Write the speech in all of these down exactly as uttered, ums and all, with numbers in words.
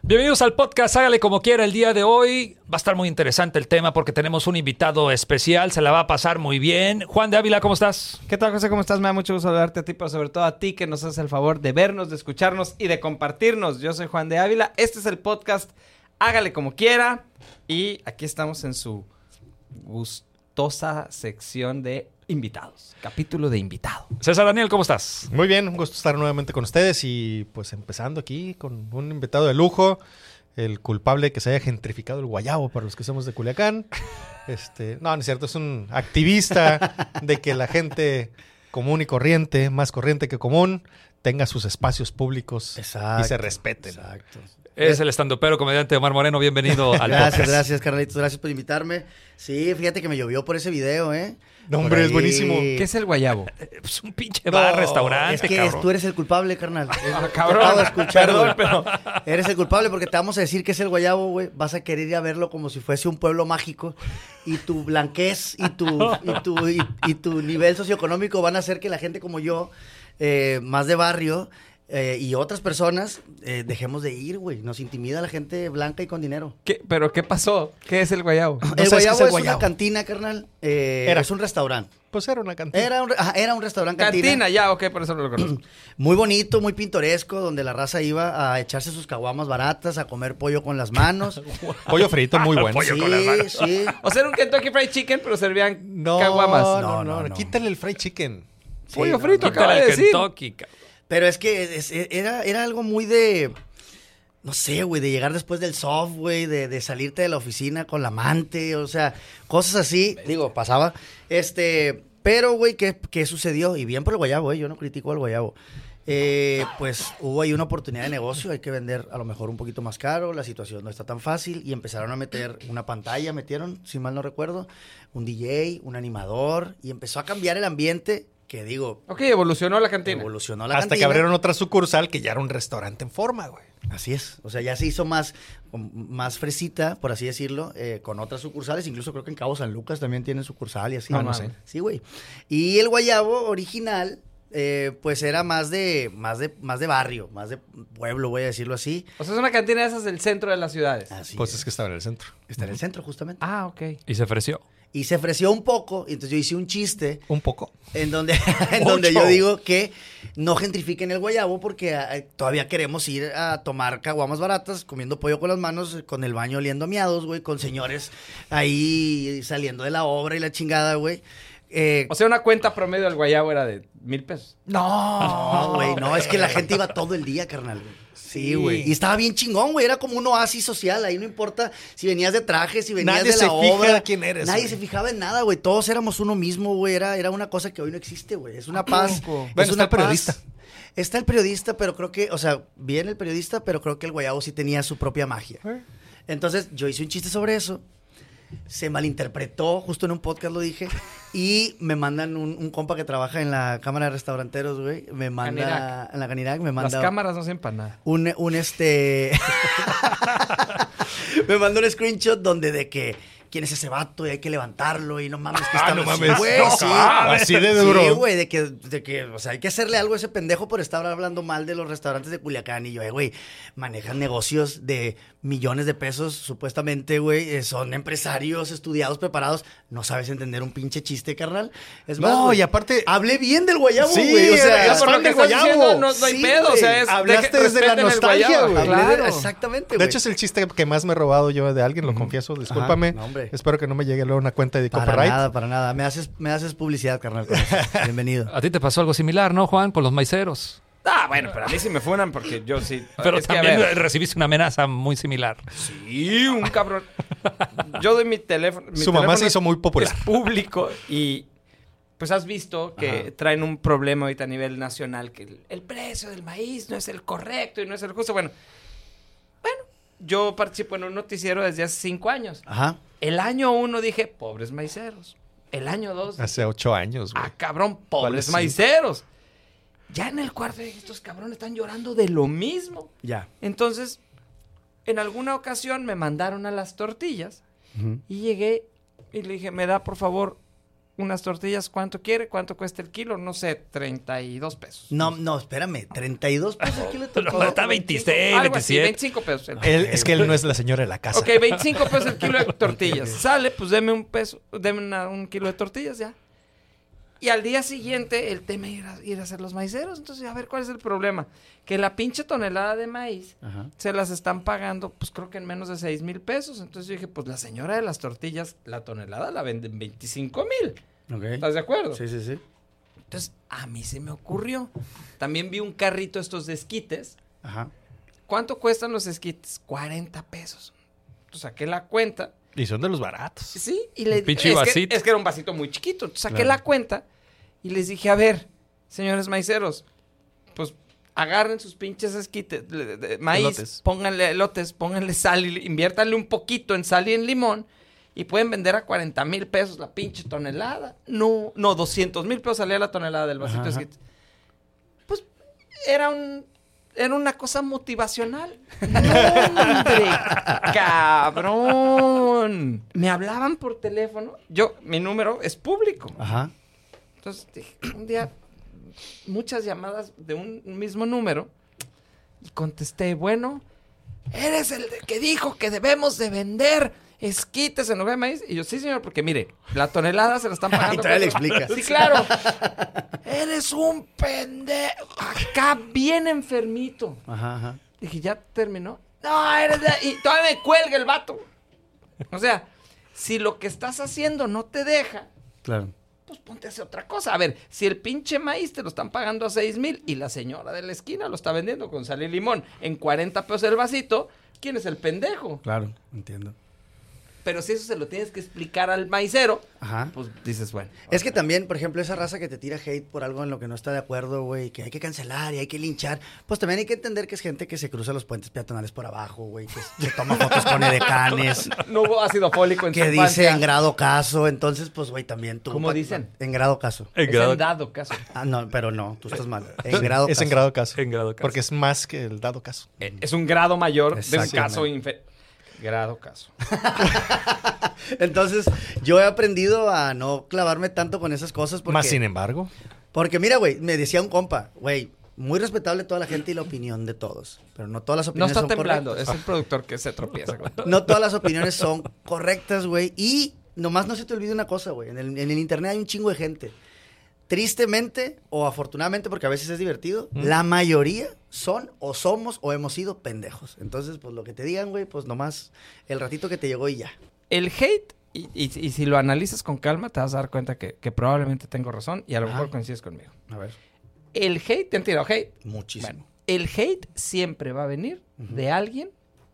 Bienvenidos al podcast Hágale Como Quiera. El día de hoy va a estar muy interesante el tema porque tenemos un invitado especial. Se la va a pasar muy bien. Juan de Ávila, ¿cómo estás? ¿Qué tal, José? ¿Cómo estás? Me da mucho gusto saludarte a ti, pero sobre todo a ti que nos haces el favor de vernos, de escucharnos y de compartirnos. Yo soy Juan de Ávila. Este es el podcast Hágale Como Quiera. Y aquí estamos en su gustosa sección de invitados. Capítulo de invitado. César Daniel, ¿cómo estás? Muy bien, un gusto estar nuevamente con ustedes y pues empezando aquí con un invitado de lujo, el culpable que se haya gentrificado el guayabo para los que somos de Culiacán. Este, no, no es cierto, es un activista de que la gente común y corriente, más corriente que común, tenga sus espacios públicos exacto, y se respeten. Exacto. Es el estandupero comediante Omar Moreno. Bienvenido al gracias, podcast. Gracias, carnalitos. Gracias por invitarme. Sí, fíjate que me llovió por ese video, ¿eh? No, hombre, ahí... es buenísimo. ¿Qué es el guayabo? Es un pinche bar, no, restaurante, es que cabrón. tú eres el culpable, carnal. Ah, cabrón. Te acabo de escuchar, Perdón, güey. pero... Eres el culpable porque te vamos a decir que es el guayabo, güey. Vas a querer ir a verlo como si fuese un pueblo mágico. Y tu blanquez y tu, y tu, y, y tu nivel socioeconómico van a hacer que la gente como yo, eh, más de barrio... Eh, y otras personas, eh, dejemos de ir, güey. Nos intimida la gente blanca y con dinero. ¿Qué? ¿Pero qué pasó? ¿Qué es el guayabo? El sabes guayabo qué es el es guayabo? una cantina, carnal. Eh, Era. Es un restaurante. Pues era una cantina. Era un, re- ajá, era un restaurante cantina. Cantina, ya, ok, por eso no lo conozco. Muy bonito, muy pintoresco, donde la raza iba a echarse sus caguamas baratas, a comer pollo con las manos. Pollo frito muy bueno. Pollo Sí, con las manos. sí. O sea, era un Kentucky Fried Chicken, pero servían No, caguamas. no, No, no, no, no. quítale el fried chicken. Sí, Pollo no, frito, no. acaba Quítale de el decir. Kentucky, cabrón. Pero es que es- era, era algo muy de... No sé, güey, de llegar después del soft, güey, de, de salirte de la oficina con la amante, o sea, cosas así. Digo, pasaba. Este, pero, güey, ¿qué, ¿qué sucedió? Y bien por el guayabo, güey, yo no critico al guayabo. Eh, pues hubo ahí una oportunidad de negocio, hay que vender a lo mejor un poquito más caro, la situación no está tan fácil y empezaron a meter una pantalla, metieron, si mal no recuerdo, un D J, un animador y empezó a cambiar el ambiente que digo, Ok, evolucionó la cantina. evolucionó la Hasta cantina. que abrieron otra sucursal que ya era un restaurante en forma, güey. Así es, o sea, ya se hizo más, más fresita, por así decirlo, eh, con otras sucursales, incluso creo que en Cabo San Lucas también tienen sucursal y así. No, no sé. Sí, güey. Y el guayabo original, eh, pues era más de, más de, más de barrio, más de pueblo, voy a decirlo así. O sea, es una cantina de esas del centro de las ciudades. Así Pues es. es que estaba en el centro. Está en el centro, justamente. Ah, ok. Y se ofreció. Y se ofreció un poco, y entonces yo hice un chiste Un poco. en donde, en donde yo digo que no gentrifiquen el guayabo porque eh, todavía queremos ir a tomar caguamas baratas, comiendo pollo con las manos, con el baño oliendo a miados, güey, con señores ahí saliendo de la obra y la chingada, güey. Eh, O sea, una cuenta promedio del guayabo era de mil pesos. no, güey, no, es que la gente iba todo el día, carnal, güey. Sí, Sí. güey. Y estaba bien chingón, güey. Era como un oasis social. Ahí no importa si venías de traje, si venías Nadie de se la fija obra. quién eres, Nadie güey. se fijaba en nada, güey. Todos éramos uno mismo, güey. Era, era una cosa que hoy no existe, güey. Es una paz. poco? Es Bueno, está una el periodista. paz. Está el periodista, pero creo que, o sea, bien el periodista, pero creo que el guayabo sí tenía su propia magia. Entonces, yo hice un chiste sobre eso. Se malinterpretó, justo en un podcast lo dije, y me mandan un, un compa que trabaja en la Cámara de Restauranteros, güey, me manda, Canirac. en la Canirac, me manda Las cámaras no sirven para nada. un, un este, me manda un screenshot donde de que, ¿quién es ese vato? Y hay que levantarlo y no mames, que Ah, está no así, mames. güey, No, sí. así de duro. Sí, güey, de que, de que, o sea, hay que hacerle algo a ese pendejo por estar hablando mal de los restaurantes de Culiacán. Y yo, eh, güey, manejan negocios de millones de pesos, supuestamente, güey, eh, son empresarios estudiados, preparados. No sabes entender un pinche chiste, carnal. Es más, No, güey, y aparte- hablé bien del guayabo, Sí, güey. O sea, eres por fan lo que del estás guayabo. diciendo, no, no hay Sí, pedo. O sea, güey. es, Hablaste deje- desde la respeten el nostalgia, guayabo. güey. Hablé de- Claro. Exactamente, De güey. hecho, es el chiste que más me he robado yo de alguien, lo confieso. Discúlpame. no, hombre. Espero que no me llegue luego una cuenta de Para copyright. nada, para nada. Me haces, me haces publicidad, carnal. con eso. Bienvenido. A ti te pasó algo similar, ¿no, Juan? Por los maiceros. Ah, bueno, pero a mí sí me funan porque yo sí. Pero Es que, a también ver, recibiste una amenaza muy similar. Sí, un cabrón. Yo doy mi teléfono. mi Su mamá teléfono se hizo es- muy popular. Es público y pues has visto que Ajá. traen un problema ahorita a nivel nacional, que el, el precio del maíz no es el correcto y no es el justo. Bueno, bueno, yo participo en un noticiero desde hace cinco años. Ajá. El año uno dije, pobres maiceros. El año dos, Hace ocho años, güey. ah, cabrón, pobres sí? maiceros. Ya en el cuarto dije, estos cabrones están llorando de lo mismo. Ya. Entonces, en alguna ocasión me mandaron a las tortillas Ujú. y llegué y le dije, me da por favor unas tortillas, ¿cuánto quiere? ¿Cuánto cuesta el kilo? No sé, treinta y dos pesos. No, no, espérame, treinta y dos pesos el kilo de No, tortillas. está veintiséis, Algo así, veintisiete. veinticinco pesos. el- Él, es que él no es la señora de la casa. Ok, veinticinco pesos el kilo de tortillas. Sale, pues deme un peso, deme una- un kilo de tortillas ya. Y al día siguiente el tema era ir a hacer los maiceros. Entonces, a ver, ¿cuál es el problema? Que la pinche tonelada de maíz Ajá. se las están pagando, pues creo que en menos de seis mil pesos. Entonces yo dije, pues la señora de las tortillas, la tonelada la vende en veinticinco mil. Ok. ¿Estás de acuerdo? Sí, sí, sí. Entonces, a mí se me ocurrió. También vi un carrito estos de esquites. Ajá. ¿Cuánto cuestan los esquites? cuarenta pesos. Entonces saqué la cuenta. Y son de los baratos. Sí, y le Un pinche es que, vasito. es que era un vasito muy chiquito. Entonces saqué Claro. la cuenta y les dije, a ver, señores maiceros, pues agarren sus pinches esquites, de, de- maíz, Elotes. pónganle elotes, pónganle sal, y inviértanle un poquito en sal y en limón y pueden vender a cuarenta mil pesos la pinche tonelada. No, no, doscientos mil pesos salía la tonelada del vasito Ajá, de ajá. esquites. Pues era un... Era una cosa motivacional. ¡No, hombre! ¡Cabrón! Me hablaban por teléfono. Yo, mi número es público. Ajá. Entonces, dije, un día, muchas llamadas de un mismo número. Y contesté, bueno, eres el de que dijo que debemos de vender esquites en lugar de maíz. Y yo, sí, señor, porque mire, la tonelada se la están pagando. Y todavía le con- explicas. Sí, claro. Eres un pendejo. Acá bien enfermito. Ajá, ajá. Dije, ¿ya terminó? No, eres de... Y todavía me cuelga el vato. O sea, si lo que estás haciendo no te deja, Claro. pues ponte a hacer otra cosa. A ver, si el pinche maíz te lo están pagando a seis mil y la señora de la esquina lo está vendiendo con sal y limón en cuarenta pesos el vasito, ¿quién es el pendejo? Claro, entiendo. Pero si eso se lo tienes que explicar al maicero, Ajá. pues dices, bueno. Es que también, por ejemplo, esa raza que te tira hate por algo en lo que no está de acuerdo, güey, que hay que cancelar y hay que linchar, pues también hay que entender que es gente que se cruza los puentes peatonales por abajo, güey, que se toma fotos con edecanes, No hubo ácido fólico en que su dice infancia. en grado caso, entonces, pues, güey, también tú. ¿Cómo dicen? En grado caso. En Es grado, en dado caso. Ah, no, pero no, tú estás mal. En grado Es caso. en grado caso. en grado caso. Porque es más que el dado caso. Eh, Es un grado mayor de un Exactamente. caso inferior. Grado caso. Entonces, yo he aprendido a no clavarme tanto con esas cosas porque... Más sin embargo. Porque mira, güey, me decía un compa, güey, muy respetable toda la gente y la opinión de todos, pero no todas las No opiniones está son temblando, correctas. es el productor que se tropieza. con- No todas las opiniones son correctas, güey, y nomás no se te olvide una cosa, güey, en el, en el internet hay un chingo de gente. Tristemente o afortunadamente, porque a veces es divertido, la mayoría son o somos o hemos sido pendejos. Entonces, pues lo que te digan, güey, pues nomás el ratito que te llegó y ya. El hate, y, y- y si lo analizas con calma, te vas a dar cuenta que, que probablemente tengo razón y a lo Ajá. mejor coincides conmigo. A ver. El hate, te han tirado hate. Muchísimo. Bueno, el hate siempre va a venir de alguien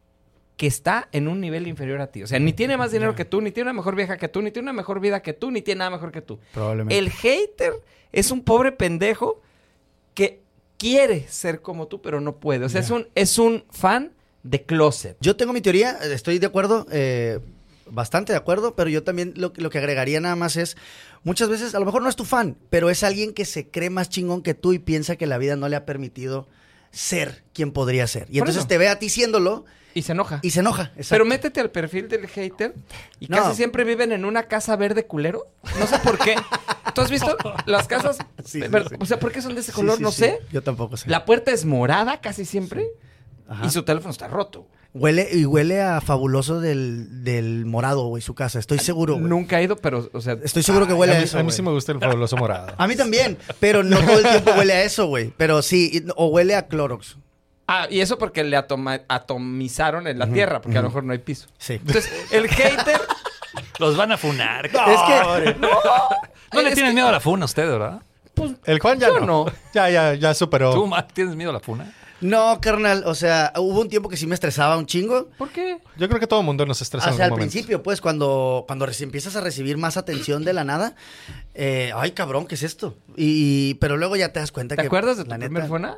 que está en un nivel inferior a ti. O sea, ni tiene más dinero que tú, ni tiene una mejor vieja que tú, ni tiene una mejor vida que tú, ni tiene nada mejor que tú. Probablemente. El hater es un pobre pendejo que quiere ser como tú, pero no puede. O sea, es un, es un fan de closet. Yo tengo mi teoría, eh, estoy de acuerdo, eh, bastante de acuerdo, pero yo también lo, lo que agregaría nada más es, muchas veces, a lo mejor no es tu fan, pero es alguien que se cree más chingón que tú y piensa que la vida no le ha permitido ser quien podría ser. Y Por entonces eso. te ve a ti siéndolo Y se enoja. y se enoja. Exacto. Pero métete al perfil del hater y No. casi siempre viven en una casa verde culero. No sé por qué. ¿Tú has visto las casas? Sí, sí, Ver- sí. O sea, ¿por qué son de ese Sí, color? sí, no sí. sé. Yo tampoco sé. La puerta es morada casi siempre Ajá. y su teléfono está roto. Huele, y huele a fabuloso del, del morado, güey, su casa. Estoy seguro, güey. Nunca he ido, pero, o sea... Estoy seguro que huele a a mí, eso, a mí güey. sí me gusta el fabuloso morado. A mí también, pero no todo el tiempo huele a eso, güey. Pero sí, y- o huele a Clorox. Ah, y eso porque le atoma- atomizaron en la tierra, porque a lo mejor no hay piso. Sí. Entonces, el hater... Los van a funar. Es que... no, No le es tienes que- miedo a la funa a usted, ¿verdad? Pues, El Juan ya yo no. no. Ya, ya, ya superó. ¿Tú, Mac, tienes miedo a la funa? No, carnal, o sea, hubo un tiempo que sí me estresaba un chingo. ¿Por qué? Yo creo que todo el mundo nos estresa O en sea, al algún momento. principio, pues, cuando, cuando reci- empiezas a recibir más atención de la nada, eh, ay, cabrón, ¿qué es esto? Y, pero luego ya te das cuenta ¿Te que... acuerdas de tu la primer neta- funa?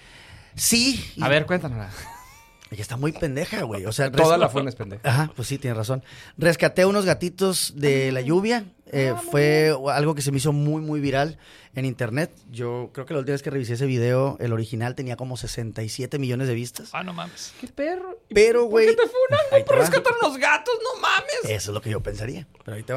Sí. y- A ver, cuéntanosla. y está muy pendeja, güey. O sea, Toda res- la funa es pendeja. Ajá, pues sí, tienes razón. Rescaté unos gatitos de la lluvia. Eh, fue algo que se me hizo muy, muy viral en internet. Yo creo que la última vez que revisé ese video, el original tenía como sesenta y siete millones de vistas. Ah, no mames. ¿Qué perro? Pero, ¿Por güey... qué te funan, Ahí güey? te Por va. rescatar unos gatos, no mames. Eso es lo que yo pensaría. Pero ahí te va.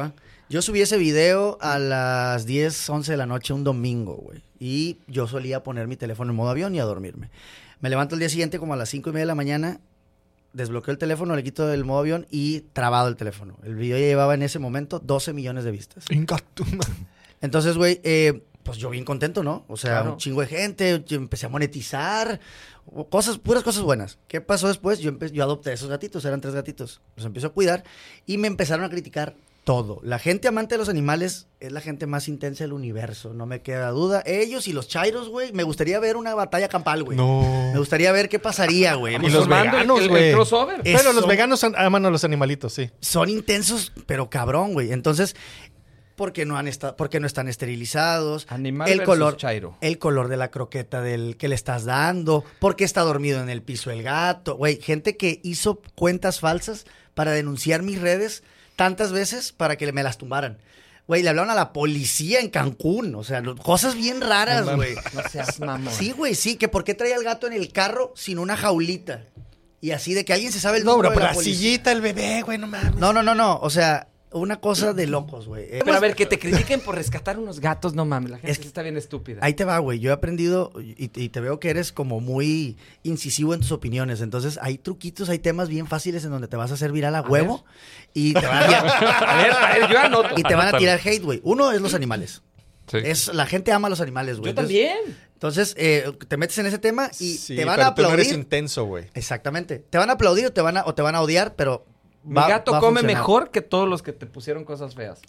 Yo subí ese video a las diez, once de la noche un domingo, güey. Y yo solía poner mi teléfono en modo avión y a dormirme. Me levanto el día siguiente como a las cinco y media de la mañana, desbloqueo el teléfono, le quito el modo avión y trabado el teléfono. El video ya llevaba en ese momento doce millones de vistas. Entonces, güey, eh, pues yo bien contento, ¿no? O sea, Claro. un chingo de gente, yo empecé a monetizar, cosas, puras cosas buenas. ¿Qué pasó después? Yo, empe- yo adopté esos gatitos, eran tres gatitos. Los empiezo a cuidar y me empezaron a criticar todo. La gente amante de los animales es la gente más intensa del universo, no me queda duda. Ellos y los chairos, güey, me gustaría ver una batalla campal, güey. No. Me gustaría ver qué pasaría, güey. Y los Formando el- veganos, el- el güey. crossover. Es- Pero los son- veganos an- aman a los animalitos, sí. Son intensos, pero cabrón, güey. Entonces, porque no han estado, porque no están esterilizados. Animal el versus color, chairo. el color de la croqueta del que le estás dando, porque está dormido en el piso el gato, güey. Gente que hizo cuentas falsas para denunciar mis redes tantas veces para que me las tumbaran. Güey, le hablaron a la policía en Cancún, o sea, lo- cosas bien raras, güey. No seas mamón. Sí, güey, sí, que por qué traía al gato en el carro sin una jaulita. Y así de que alguien se sabe el No, número bro, de pero la la policía. sillita, el bebé, güey, no mames. No, no, no, no. O sea, una cosa de locos, güey. Eh, Pero a ver, que te critiquen por rescatar unos gatos, no mames. La gente Es sí que- está bien estúpida. Ahí te va, güey. Yo he aprendido y, y te veo que eres como muy incisivo en tus opiniones. Entonces, hay truquitos, hay temas bien fáciles en donde te vas a hacer viral a huevo y te van a, tirar- A ver, a ver, yo anoto. y te van a Anótalo. tirar hate, güey. Uno es los animales. Sí. Es, la gente ama a los animales, güey. Yo Entonces- también. Entonces, eh, te metes en ese tema y Sí, te van pero a tú no eres aplaudir. intenso, güey. Exactamente. Te van a aplaudir o te van a, o te van a odiar, pero Mi va- gato va a come funcionar. mejor que todos los que te pusieron cosas feas.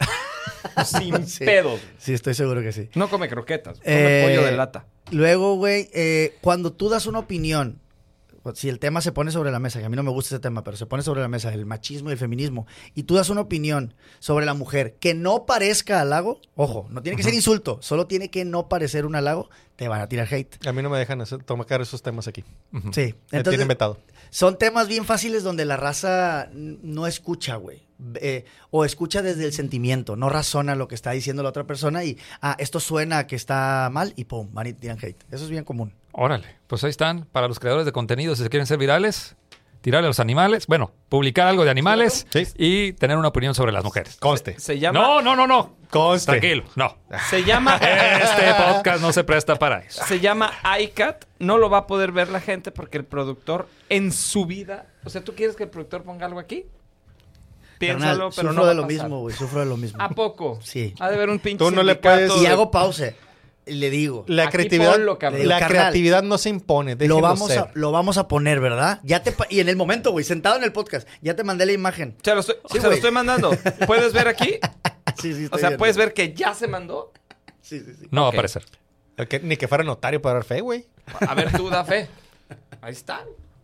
Sin Sí. pedos. Sí, estoy seguro que sí. No come croquetas, come Eh, pollo de lata. Luego, güey, eh, cuando tú das una opinión, pues, si el tema se pone sobre la mesa, que a mí no me gusta ese tema, pero se pone sobre la mesa el machismo y el feminismo, y tú das una opinión sobre la mujer que no parezca halago, ojo, no tiene que ser insulto, solo tiene que no parecer un halago, te van a tirar hate. A mí no me dejan hacer, tocar esos temas aquí. Ujú. Sí, Me entonces tienen vetado. son temas bien fáciles donde la raza n- no escucha, güey. Eh, o escucha desde el sentimiento, no razona lo que está diciendo la otra persona y, ah, esto suena a que está mal y pum, van y tiran hate. Eso es bien común. Órale, pues ahí están. Para los creadores de contenido, si se quieren ser virales, tirarle a los animales. Bueno, publicar algo de animales Sí. y tener una opinión sobre las mujeres. Conste. Se llama. No, no, no, no. Conste. Tranquilo, no. Se llama. Este podcast no se presta para eso. Se llama iCat. No lo va a poder ver la gente porque el productor en su vida. O sea, ¿tú quieres que el productor ponga algo aquí? Piénsalo, Carnal, pero sufro no va de a lo pasar. mismo, güey, sufro de lo mismo. ¿A poco? Sí. Ha de haber un pinche. Tú no le sindicato puedes- Y de- hago pausa y le digo, La Aquí creatividad, ponlo, cabrón. la Carnal, creatividad no se impone. lo Déjenlo vamos, ser. a, lo vamos a poner, ¿verdad? Ya te pa- y en el momento, güey, sentado en el podcast, ya te mandé la imagen. Se lo estoy, Sí, se lo güey. estoy mandando. ¿Puedes ver aquí? Sí, sí, O estoy sea, viendo. puedes ver que ya se mandó. Sí, sí, sí. No va Ok. a aparecer. El que- ni que fuera notario para dar fe, güey. A ver, tú da fe. Ahí está.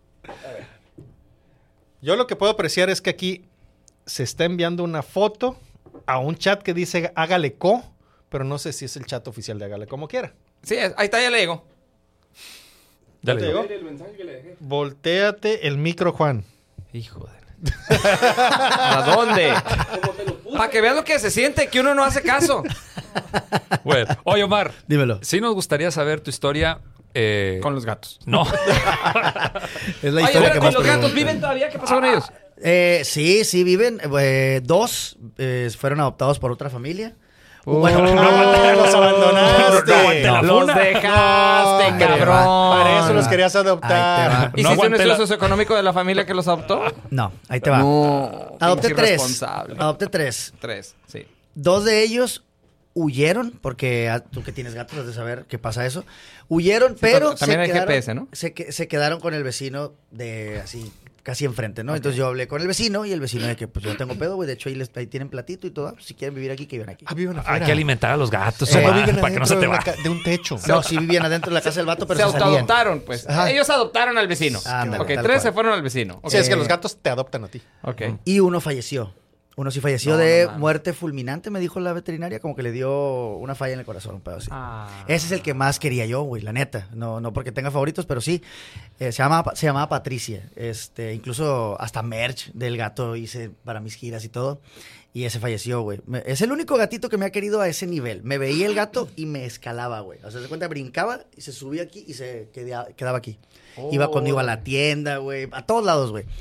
Yo lo que puedo apreciar es que aquí se está enviando una foto a un chat que dice hágale co, pero no sé si es el chat oficial de hágale como quiera. Sí, ahí está, ya le digo. Ya le ¿Te digo. llegó? Voltéate el micro, Juan. Hijo de... ¿A dónde? Para que veas lo que se siente, que uno no hace caso. Bueno, oye, Omar, Dímelo. sí nos gustaría saber tu historia. eh, Con los gatos. No. Es la Oye, historia bueno, que ¿y más los gatos preguntan. viven todavía? ¿Qué pasó con ellos? Eh, sí, sí viven. Eh, dos eh, fueron adoptados por otra familia. Bueno, no aguantaste, los abandonaste. No aguanté la Los funa. dejaste, No, cabrón. Para eso los querías Ahí te adoptar. va. ¿Y No si es un aguanté estudio la- socioeconómico de la familia que los adoptó? no, ahí te va. No. Adopté pinche tres. irresponsable. Adopté tres. Tres, sí. Dos de ellos huyeron, porque ah, tú que tienes gatos has de saber qué pasa eso. Huyeron, pero también se hay quedaron, G P S, ¿no? Se, que- se quedaron con el vecino de así, casi enfrente, ¿no? Entonces yo hablé con el vecino y el vecino de que pues yo no tengo pedo, güey. De hecho, ahí, les, ahí tienen platito y todo. Si quieren vivir aquí, que vivan aquí. Ah, viven Hay afuera. que alimentar a los gatos, O sea, no Omar, viven para que no se adentro te de, una va. ca- de un techo. No, sí vivían adentro de la casa del vato, pero se se, salían. autoadoptaron, pues. Ajá. Ellos adoptaron al vecino. Ándale, ok, tal tres cual. se fueron al vecino. Sí, es que Eh, los gatos te adoptan a ti. Ok. Y uno falleció. Uno sí falleció No, de no mames. muerte fulminante, me dijo la veterinaria, como que le dio una falla en el corazón, un pedo así. Ah. Ese es el que más quería yo, güey, la neta. No, no porque tenga favoritos, pero sí. Eh, se, llama, se llamaba Patricia. Este, incluso hasta merch del gato hice para mis giras y todo. Y ese falleció, güey. Me- Es el único gatito que me ha querido a ese nivel. Me veía el gato y me escalaba, güey. O sea, se cuenta, brincaba y se subía aquí y se quedaba, quedaba aquí. Iba conmigo a la tienda, güey. A todos lados, güey.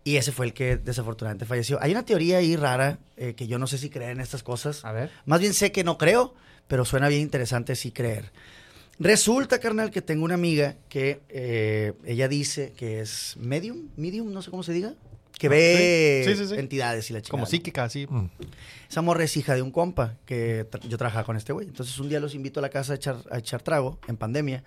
Y ese fue el que desafortunadamente falleció. Hay una teoría ahí rara, eh, que yo no sé si creer en estas cosas. A ver. Más bien sé que no creo, pero suena bien interesante sí creer. Resulta, carnal, que tengo una amiga que eh, ella dice que es medium, medium, no sé cómo se diga, que ve sí, sí, sí. entidades y la chingada. Como ¿no? psíquica, así. Mm. Esa morra es hija de un compa que tra- yo trabajaba con este güey. Entonces un día los invito a la casa a echar, a echar trago en pandemia.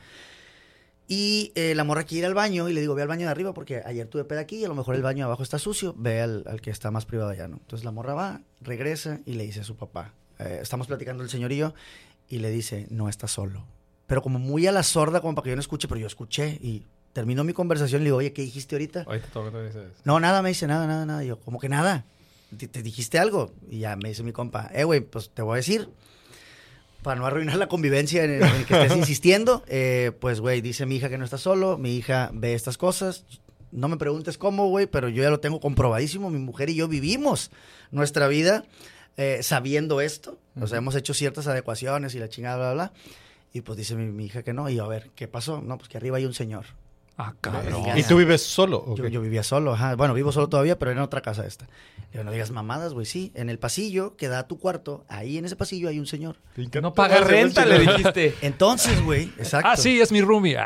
Y eh, la morra quiere ir al baño y le digo, ve al baño de arriba porque ayer tuve peda aquí y a lo mejor el baño de abajo está sucio. Ve al, al que está más privado allá, ¿no? Entonces la morra va, regresa y le dice a su papá. Eh, estamos platicando el señor y yo y le dice, no está solo. Pero como muy a la sorda, como para que yo no escuche, pero yo escuché y terminó mi conversación y le digo, oye, ¿qué dijiste ahorita? Ahorita todo te dices. No, nada, me dice, nada, nada, nada. Y yo, ¿cómo que nada? ¿Te, te dijiste algo? Y ya me dice mi compa, eh, güey, pues te voy a decir, para no arruinar la convivencia en el, en el que estés insistiendo, eh, pues, güey, dice mi hija que no está solo, mi hija ve estas cosas. No me preguntes cómo, güey, pero yo ya lo tengo comprobadísimo. Mi mujer y yo vivimos nuestra vida eh, sabiendo esto. O sea, hemos hecho ciertas adecuaciones y la chingada, bla, bla, bla. Y pues dice mi, mi hija que no. Y yo, a ver, ¿qué pasó? No, pues que arriba hay un señor. Ah, cabrón. Ya. ¿Y tú vives solo? ¿o Yo, qué? yo vivía solo, ajá. Bueno, vivo solo todavía, pero en otra casa esta. Yo no digas mamadas, güey, sí. En el pasillo que da a tu cuarto, ahí en ese pasillo hay un señor. No paga renta, le dijiste. Entonces, güey, exacto. Ah, sí, es mi roomie.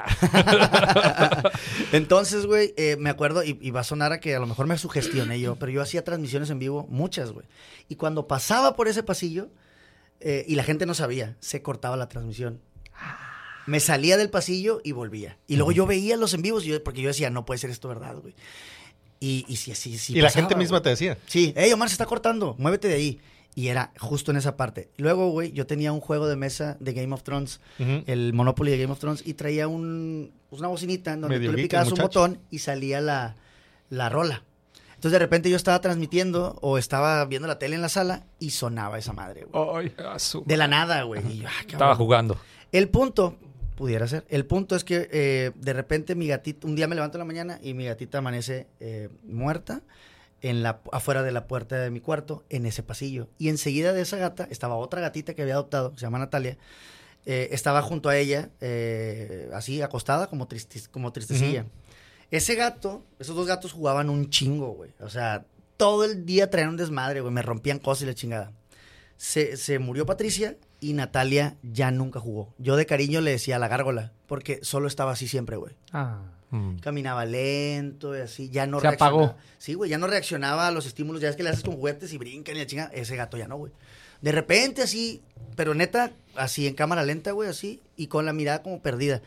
Ah. Entonces, güey, eh, me acuerdo, y, y va a sonar a que a lo mejor me sugestioné yo, pero yo hacía transmisiones en vivo, muchas, güey. Y cuando pasaba por ese pasillo, eh, y la gente no sabía, se cortaba la transmisión. Me salía del pasillo y volvía. Y luego yo veía los en vivos, y yo- porque yo decía, no puede ser esto verdad, güey. Y, y sí, sí, sí. y la pasaba, gente misma güey. te decía. Sí, hey, Omar, se está cortando, muévete de ahí. Y era justo en esa parte. Luego, güey, yo tenía un juego de mesa de Game of Thrones, Ujú. el Monopoly de Game of Thrones, y traía un, pues, una bocinita en donde Medio tú le geek, picabas el un muchacho. botón y salía la, la rola. Entonces, de repente yo estaba transmitiendo o estaba viendo la tele en la sala y sonaba esa madre, güey. Ay, a su- De la nada, güey. Y yo, ah, qué Estaba bueno. jugando. El punto, pudiera ser, el punto es que eh, de repente mi gatita, un día me levanto en la mañana y mi gatita amanece eh, muerta en la, afuera de la puerta de mi cuarto, en ese pasillo. Y enseguida de esa gata estaba otra gatita que había adoptado, que se llama Natalia. Eh, estaba junto a ella, eh, así acostada, como, tristis- como tristecilla. Ujú. Ese gato, esos dos gatos jugaban un chingo, güey. O sea, todo el día traían un desmadre, güey. Me rompían cosas y la chingada. Se, se murió Patricia y Natalia ya nunca jugó. Yo de cariño le decía a la gárgola, porque solo estaba así siempre, güey. Ah. Mm. Caminaba lento y así, ya no Se apagó. reaccionaba. Sí, güey, ya no reaccionaba a los estímulos. Ya es que le haces con juguetes y brincan y la chinga. Ese gato ya no, güey. De repente así, pero neta, así en cámara lenta, güey, así, y con la mirada como perdida.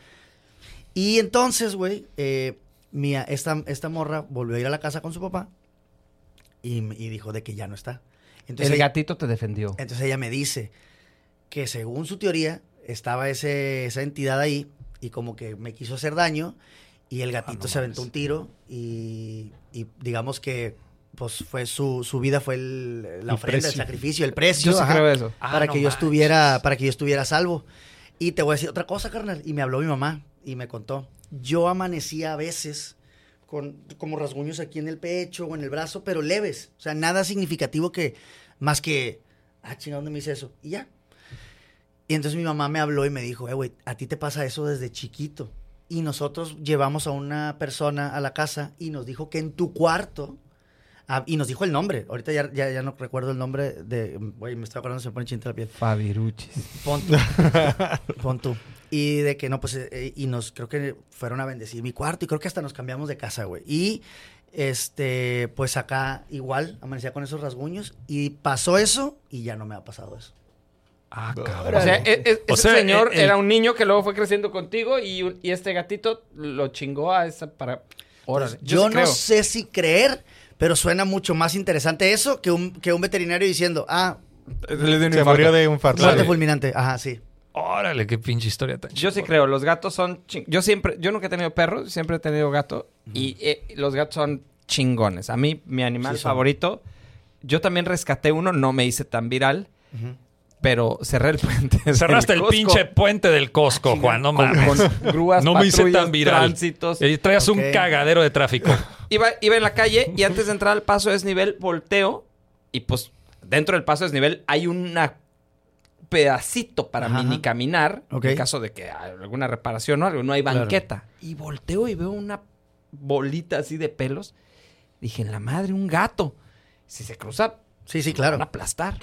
Y entonces, güey, eh, mía, esta, esta morra volvió a ir a la casa con su papá y, y dijo de que ya no está. Entonces, El ella- gatito te defendió. entonces ella me dice que según su teoría estaba ese, esa entidad ahí y como que me quiso hacer daño y el gatito Ah, no se aventó mames. un tiro y, y digamos que pues fue su, su vida fue el- la El ofrenda, el precio. sacrificio, el precio Yo sí ajá, creo eso. Ah, para no que yo manches. estuviera para que yo estuviera a salvo. Y te voy a decir otra cosa, carnal, y me habló mi mamá y me contó. Yo amanecía a veces con como rasguños aquí en el pecho o en el brazo, pero leves, o sea, nada significativo que más que ah, chinga, ¿dónde me hice eso? Y ya. Y entonces mi mamá me habló y me dijo, eh, güey, a ti te pasa eso desde chiquito. Y nosotros llevamos a una persona a la casa y nos dijo que en tu cuarto, ah, y nos dijo el nombre, ahorita ya, ya, ya no recuerdo el nombre de, güey, me estoy acordando, se me pone chinta la piel. Fabiruchis. Pon tú. Pon tú. Y de que no, pues, eh, y nos, creo que fueron a bendecir mi cuarto y creo que hasta nos cambiamos de casa, güey. Y, este, pues acá igual, amanecía con esos rasguños y pasó eso y ya no me ha pasado eso. Ah, O cabrón. sea, e- e- O ese sea, señor el- el- era un niño que luego fue creciendo contigo y, un- y este gatito lo chingó a esa para... Órale. Entonces, yo sí no creo. sé si creer, pero suena mucho más interesante eso que un, que un veterinario diciendo, ah, Le dio un Se infarto. murió de un infarto. muerte Claro. fulminante. Ajá, sí. Órale, qué pinche historia tan Yo sí chingona. creo, los gatos son... ching- Yo siempre... Yo nunca he tenido perros, siempre he tenido gato. Y eh, los gatos son chingones. A mí, mi animal Sí, son. favorito... Yo también rescaté uno, no me hice tan viral, Ujú. pero cerré el puente. Cerraste del el Costco pinche puente del Costco, Juan, no con, mames. con grúas, No me hice patrullas, tan viral. tránsitos. Y traías un Ok. cagadero de tráfico. Iba, iba en la calle y antes de entrar al paso de desnivel, volteo y pues dentro del paso de desnivel hay un pedacito para Ajá, mini ajá. caminar Ok. en caso de que haya alguna reparación o algo. No hay Claro. banqueta. Y volteo y veo una bolita así de pelos Dije, en la madre, un gato. Si se cruza, Sí, sí, me claro. van a aplastar.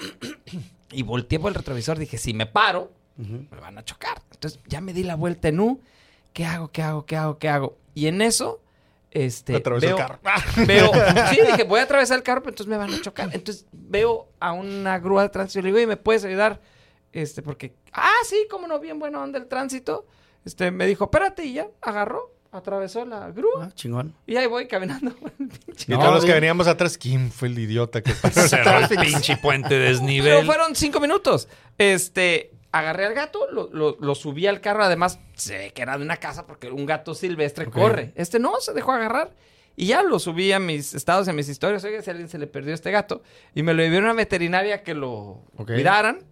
Y volteé por el retrovisor, dije, si me paro, Ujú. me van a chocar. Entonces ya me di la vuelta en U. ¿Qué hago, qué hago, qué hago, qué hago? Y en eso, este, Atravesó el veo, carro. veo, sí, dije, voy a atravesar el carro, pero entonces me van a chocar. Entonces veo a una grúa de tránsito y le digo, oye, ¿me puedes ayudar? Este, porque, ah, sí, cómo no, bien buena onda el tránsito. Este, me dijo, espérate, y ya, agarró, atravesó la grúa. Ah, chingón. Y ahí voy caminando. Y No, todos los que bien. veníamos atrás, ¿quién fue el idiota que pasó? Cerró el pinche puente Pero desnivel. fueron cinco minutos. Este, agarré al gato, lo, lo, lo subí al carro. Además, se ve que era de una casa porque un gato silvestre Ok. corre. Este no, se dejó agarrar. Y ya lo subí a mis estados, a mis historias. Oiga, si a alguien se le perdió este gato. Y me lo llevé a una veterinaria que lo Ok. cuidaran.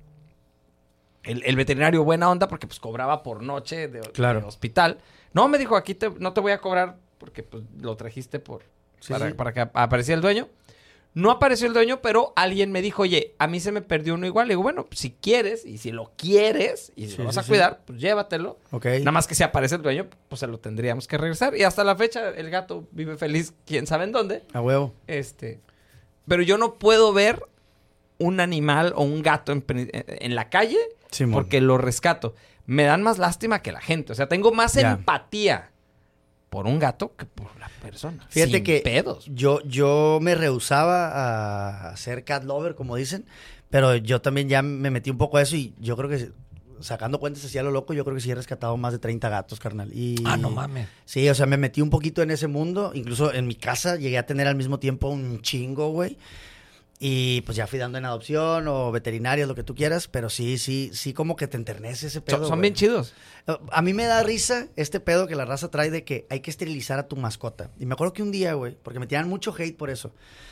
El, el veterinario buena onda porque pues cobraba por noche de, Claro. de hospital. No, me dijo, aquí te- no te voy a cobrar porque pues lo trajiste por Sí, para, sí. para que ap- apareciera el dueño. No apareció el dueño, pero alguien me dijo, oye, a mí se me perdió uno igual. Le digo, bueno, pues, si quieres y si lo quieres y si Sí, lo vas sí, a sí. cuidar, pues llévatelo. Ok. Nada más que si aparece el dueño, pues se lo tendríamos que regresar. Y hasta la fecha el gato vive feliz, quién sabe en dónde. A huevo. Este, pero yo no puedo ver un animal o un gato en, pe- en la calle Simón. porque lo rescato. Me dan más lástima que la gente. O sea, tengo más Ya. empatía por un gato que por la persona. Fíjate Sin que pedos. Yo, yo me rehusaba a ser cat lover, como dicen, pero yo también ya me metí un poco a eso y yo creo que, sacando cuentas así a lo loco, yo creo que sí he rescatado más de treinta gatos, carnal. Y, Ah, no mames. Sí, o sea, me metí un poquito en ese mundo. Incluso en mi casa llegué a tener al mismo tiempo un chingo, güey. Y pues ya fui dando en adopción o veterinarias, lo que tú quieras, pero sí, sí, sí como que te enternece ese pedo. Son, son güey. bien chidos. A mí me da risa este pedo que la raza trae de que hay que esterilizar a tu mascota. Y me acuerdo que un día, güey, porque me tiran mucho hate por eso.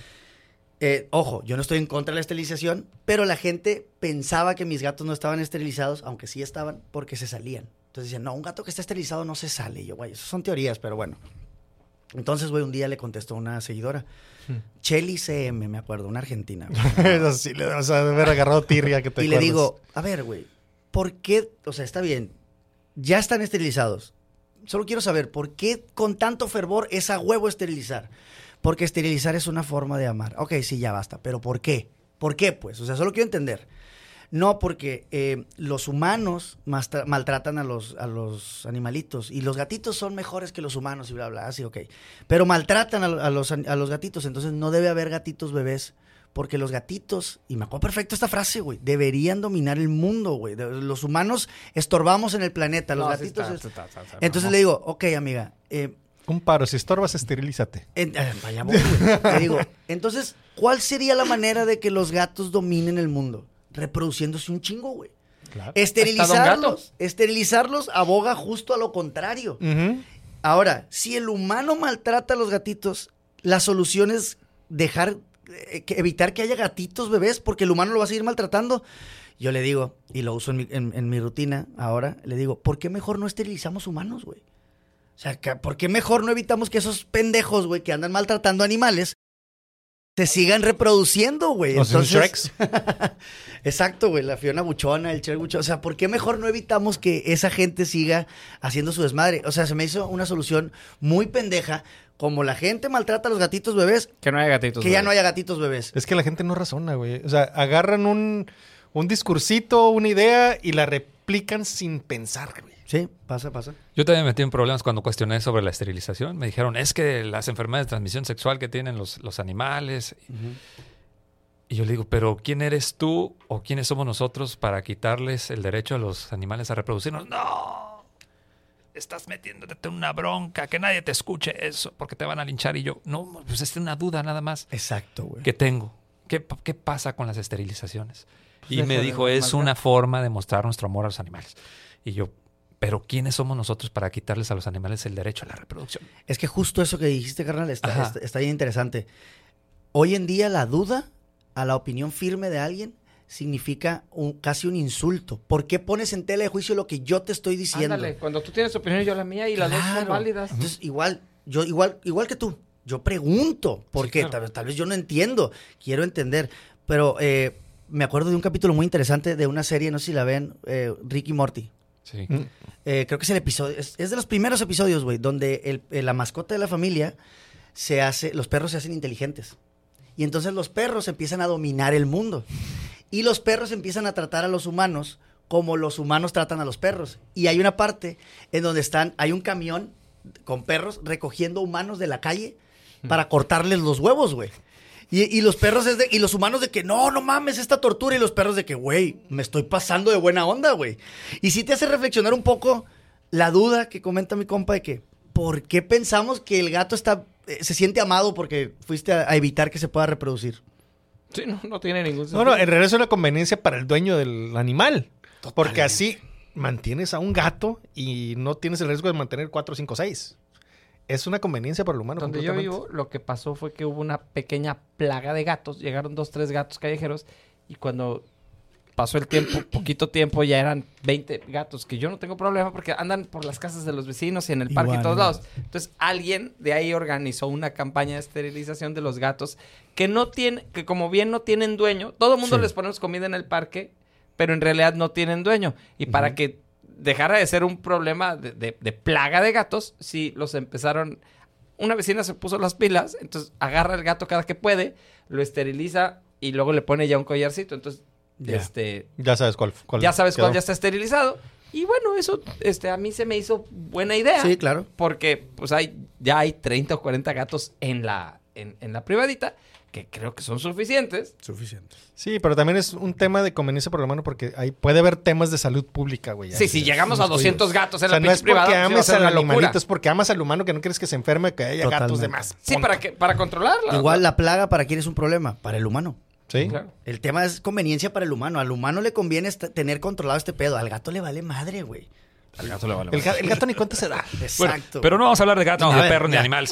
Eh, ojo, yo no estoy en contra de la esterilización, pero la gente pensaba que mis gatos no estaban esterilizados, aunque sí estaban, porque se salían. Entonces decían, no, un gato que está esterilizado no se sale. Y yo, güey, eso son teorías, pero bueno. Entonces, güey, un día le contestó una seguidora. Chelly C M, me acuerdo, una argentina. güey. Eso sí, le vas a haber agarrado tirria que te Y le acuerdas. digo, a ver, güey, ¿por qué? O sea, está bien, ya están esterilizados. Solo quiero saber, ¿por qué con tanto fervor es a huevo esterilizar? Porque esterilizar es una forma de amar. Ok, sí, ya basta, pero ¿por qué? ¿Por qué, pues? O sea, solo quiero entender. No, porque eh, los humanos mastra- maltratan a los, a los animalitos y los gatitos son mejores que los humanos y bla, bla, así, ok. Pero maltratan a, a los, a los gatitos, entonces no debe haber gatitos bebés porque los gatitos, y me acuerdo perfecto esta frase, güey, deberían dominar el mundo, güey. De- Los humanos estorbamos en el planeta, los No, sí gatitos... está, es- está, está, está, Entonces mamón. le digo, ok, amiga, eh, Un paro, si estorbas, esterilízate. en- eh, vaya voy, güey. Le digo, entonces, ¿cuál sería la manera de que los gatos dominen el mundo? Reproduciéndose un chingo, güey. Claro. Esterilizarlos, esterilizarlos aboga justo a lo contrario. Ujú. Ahora, si el humano maltrata a los gatitos, la solución es dejar, eh, que- evitar que haya gatitos bebés, porque el humano lo va a seguir maltratando. Yo le digo, y lo uso en mi, en- en mi rutina ahora, le digo, ¿por qué mejor no esterilizamos humanos, güey? O sea, que- ¿por qué mejor no evitamos que esos pendejos, güey, que andan maltratando animales, se sigan reproduciendo, güey? Los Shreks. Exacto, güey, la Fiona Buchona, el Shrek Buchona. O sea, ¿por qué mejor no evitamos que esa gente siga haciendo su desmadre? O sea, se me hizo una solución muy pendeja. Como la gente maltrata a los gatitos bebés, Que no haya gatitos. que ya bebés. no haya gatitos bebés. Es que la gente no razona, güey. O sea, agarran un, un discursito, una idea y la replican sin pensar, güey. Sí, pasa, pasa. Yo también me metí en problemas cuando cuestioné sobre la esterilización. Me dijeron, es que las enfermedades de transmisión sexual que tienen los, los animales. Y yo le digo, pero ¿quién eres tú o quiénes somos nosotros para quitarles el derecho a los animales a reproducirnos? No, estás metiéndote en una bronca, que nadie te escuche eso, porque te van a linchar. Y yo, no, pues es una duda nada más Exacto, güey. que tengo. ¿Qué, pa- qué pasa con las esterilizaciones? Y deja me de dijo, es maltratar. una forma de mostrar nuestro amor a los animales. Y yo, pero ¿quiénes somos nosotros para quitarles a los animales el derecho a la reproducción? Es que justo eso que dijiste, carnal, está, Ajá. está, está bien interesante. Hoy en día la duda a la opinión firme de alguien significa un, casi un insulto. ¿Por qué pones en tela de juicio lo que yo te estoy diciendo? Ándale, cuando tú tienes tu opinión y yo la mía y las dos son Claro. válidas. Entonces, igual, yo, igual, igual que tú, yo pregunto, porque Sí, claro. tal, vez- tal vez yo no entiendo, quiero entender. Pero eh, me acuerdo de un capítulo muy interesante de una serie, no sé si la ven, eh, Rick y Morty. Sí. Eh, creo que es el episodio, es, es de los primeros episodios, güey, donde el, eh, la mascota de la familia se hace, los perros se hacen inteligentes. Y entonces los perros empiezan a dominar el mundo. Y los perros empiezan a tratar a los humanos como los humanos tratan a los perros. Y hay una parte en donde están, hay un camión con perros recogiendo humanos de la calle para cortarles los huevos, güey. Y, y los perros es de, y los humanos de que no, no mames, esta tortura. Y los perros de que, güey, me estoy pasando de buena onda, güey. Y sí te hace reflexionar un poco la duda que comenta mi compa de que, ¿por qué pensamos que el gato está, eh, se siente amado porque fuiste a, a evitar que se pueda reproducir? Sí, no, no tiene ningún No, sentido. no, en realidad es una conveniencia para el dueño del animal. Totalmente. Porque así mantienes a un gato y no tienes el riesgo de mantener cuatro, cinco, seis. Es una conveniencia para el humano. Donde yo completamente. vivo, lo que pasó fue que hubo una pequeña plaga de gatos. Llegaron dos, tres gatos callejeros. Y cuando pasó el tiempo, poquito tiempo, ya eran veinte gatos. Que yo no tengo problema porque andan por las casas de los vecinos y en el parque Igual, y todos igual. lados. Entonces, alguien de ahí organizó una campaña de esterilización de los gatos que no tiene, que como bien no tienen dueño. Todo el mundo Sí. les ponemos comida en el parque, pero en realidad no tienen dueño. Y para que dejara de ser un problema de, de- de plaga de gatos, sí los empezaron... Una vecina se puso las pilas, entonces agarra el gato cada que puede, lo esteriliza y luego le pone ya un collarcito. Entonces, Ya. este, Ya sabes cuál. cuál ya sabes quedó. cuál ya está esterilizado. Y bueno, eso este, a mí se me hizo buena idea. Sí, claro. Porque pues hay, ya hay treinta o cuarenta gatos en la, en, en la privadita, que creo que son suficientes. Suficiente. Sí, pero también es un tema de conveniencia para el humano porque ahí puede haber temas de salud pública, güey. Sí, si llegamos a Unos doscientos cuidos. gatos O en sea, la no es pinche privada, porque pues, ames iba a ser al una locura. animalito, es porque amas al humano que no quieres que se enferme, que haya gatos Totalmente. de más. Sí, Punto. para, que, para controlarla. Igual la plaga, ¿para quién es un problema? Para el humano. Sí. Claro. El tema es conveniencia para el humano. Al humano le conviene est- tener controlado este pedo. Al gato le vale madre, güey. Al gato le vale El, ga- el gato ni cuenta se da. Bueno, Exacto. pero no vamos a hablar de gatos, No, ni a de ver, perros, ni de ya. animales.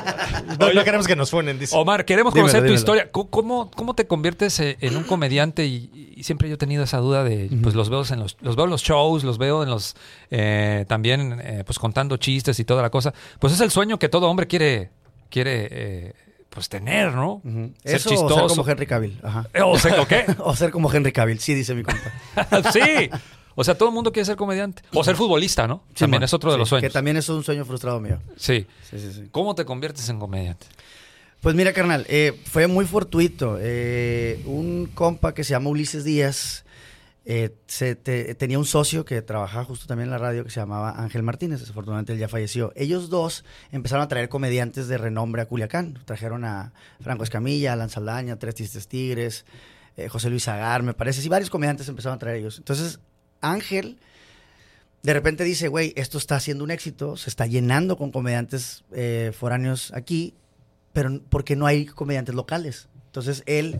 No, no queremos que nos funen, dice. Omar, queremos Dímelo, conocer tu dímelo. historia. ¿Cómo- ¿Cómo, cómo te conviertes eh, en un comediante? Y, y siempre yo he tenido esa duda de, pues los veo en los, los veo en los shows, los veo en los, eh, también, eh, pues contando chistes y toda la cosa. Pues es el sueño que todo hombre quiere, quiere, eh, pues tener, ¿no? Ujú. Ser Eso chistoso. o ser como Henry Cavill. Ajá. Eh, ¿O ser, ¿o qué? O ser como Henry Cavill, sí, dice mi compa. Sí. O sea, todo el mundo quiere ser comediante. O ser futbolista, ¿no? También Simón, es otro de sí, los sueños. Que también es un sueño frustrado mío. Sí. Sí, sí, sí. ¿Cómo te conviertes en comediante? Pues mira, carnal, eh, fue muy fortuito. Eh, un compa que se llama Ulises Díaz eh, se te- tenía un socio que trabajaba justo también en la radio que se llamaba Ángel Martínez. Desafortunadamente él ya falleció. Ellos dos empezaron a traer comediantes de renombre a Culiacán. Trajeron a Franco Escamilla, Alan Saldaña, Tres Tristes Tigres, eh, José Luis Agar, me parece. Sí, varios comediantes empezaron a traer ellos. Entonces, Ángel de repente dice, güey, esto está haciendo un éxito, se está llenando con comediantes eh, foráneos aquí, pero ¿por qué no hay comediantes locales? Entonces él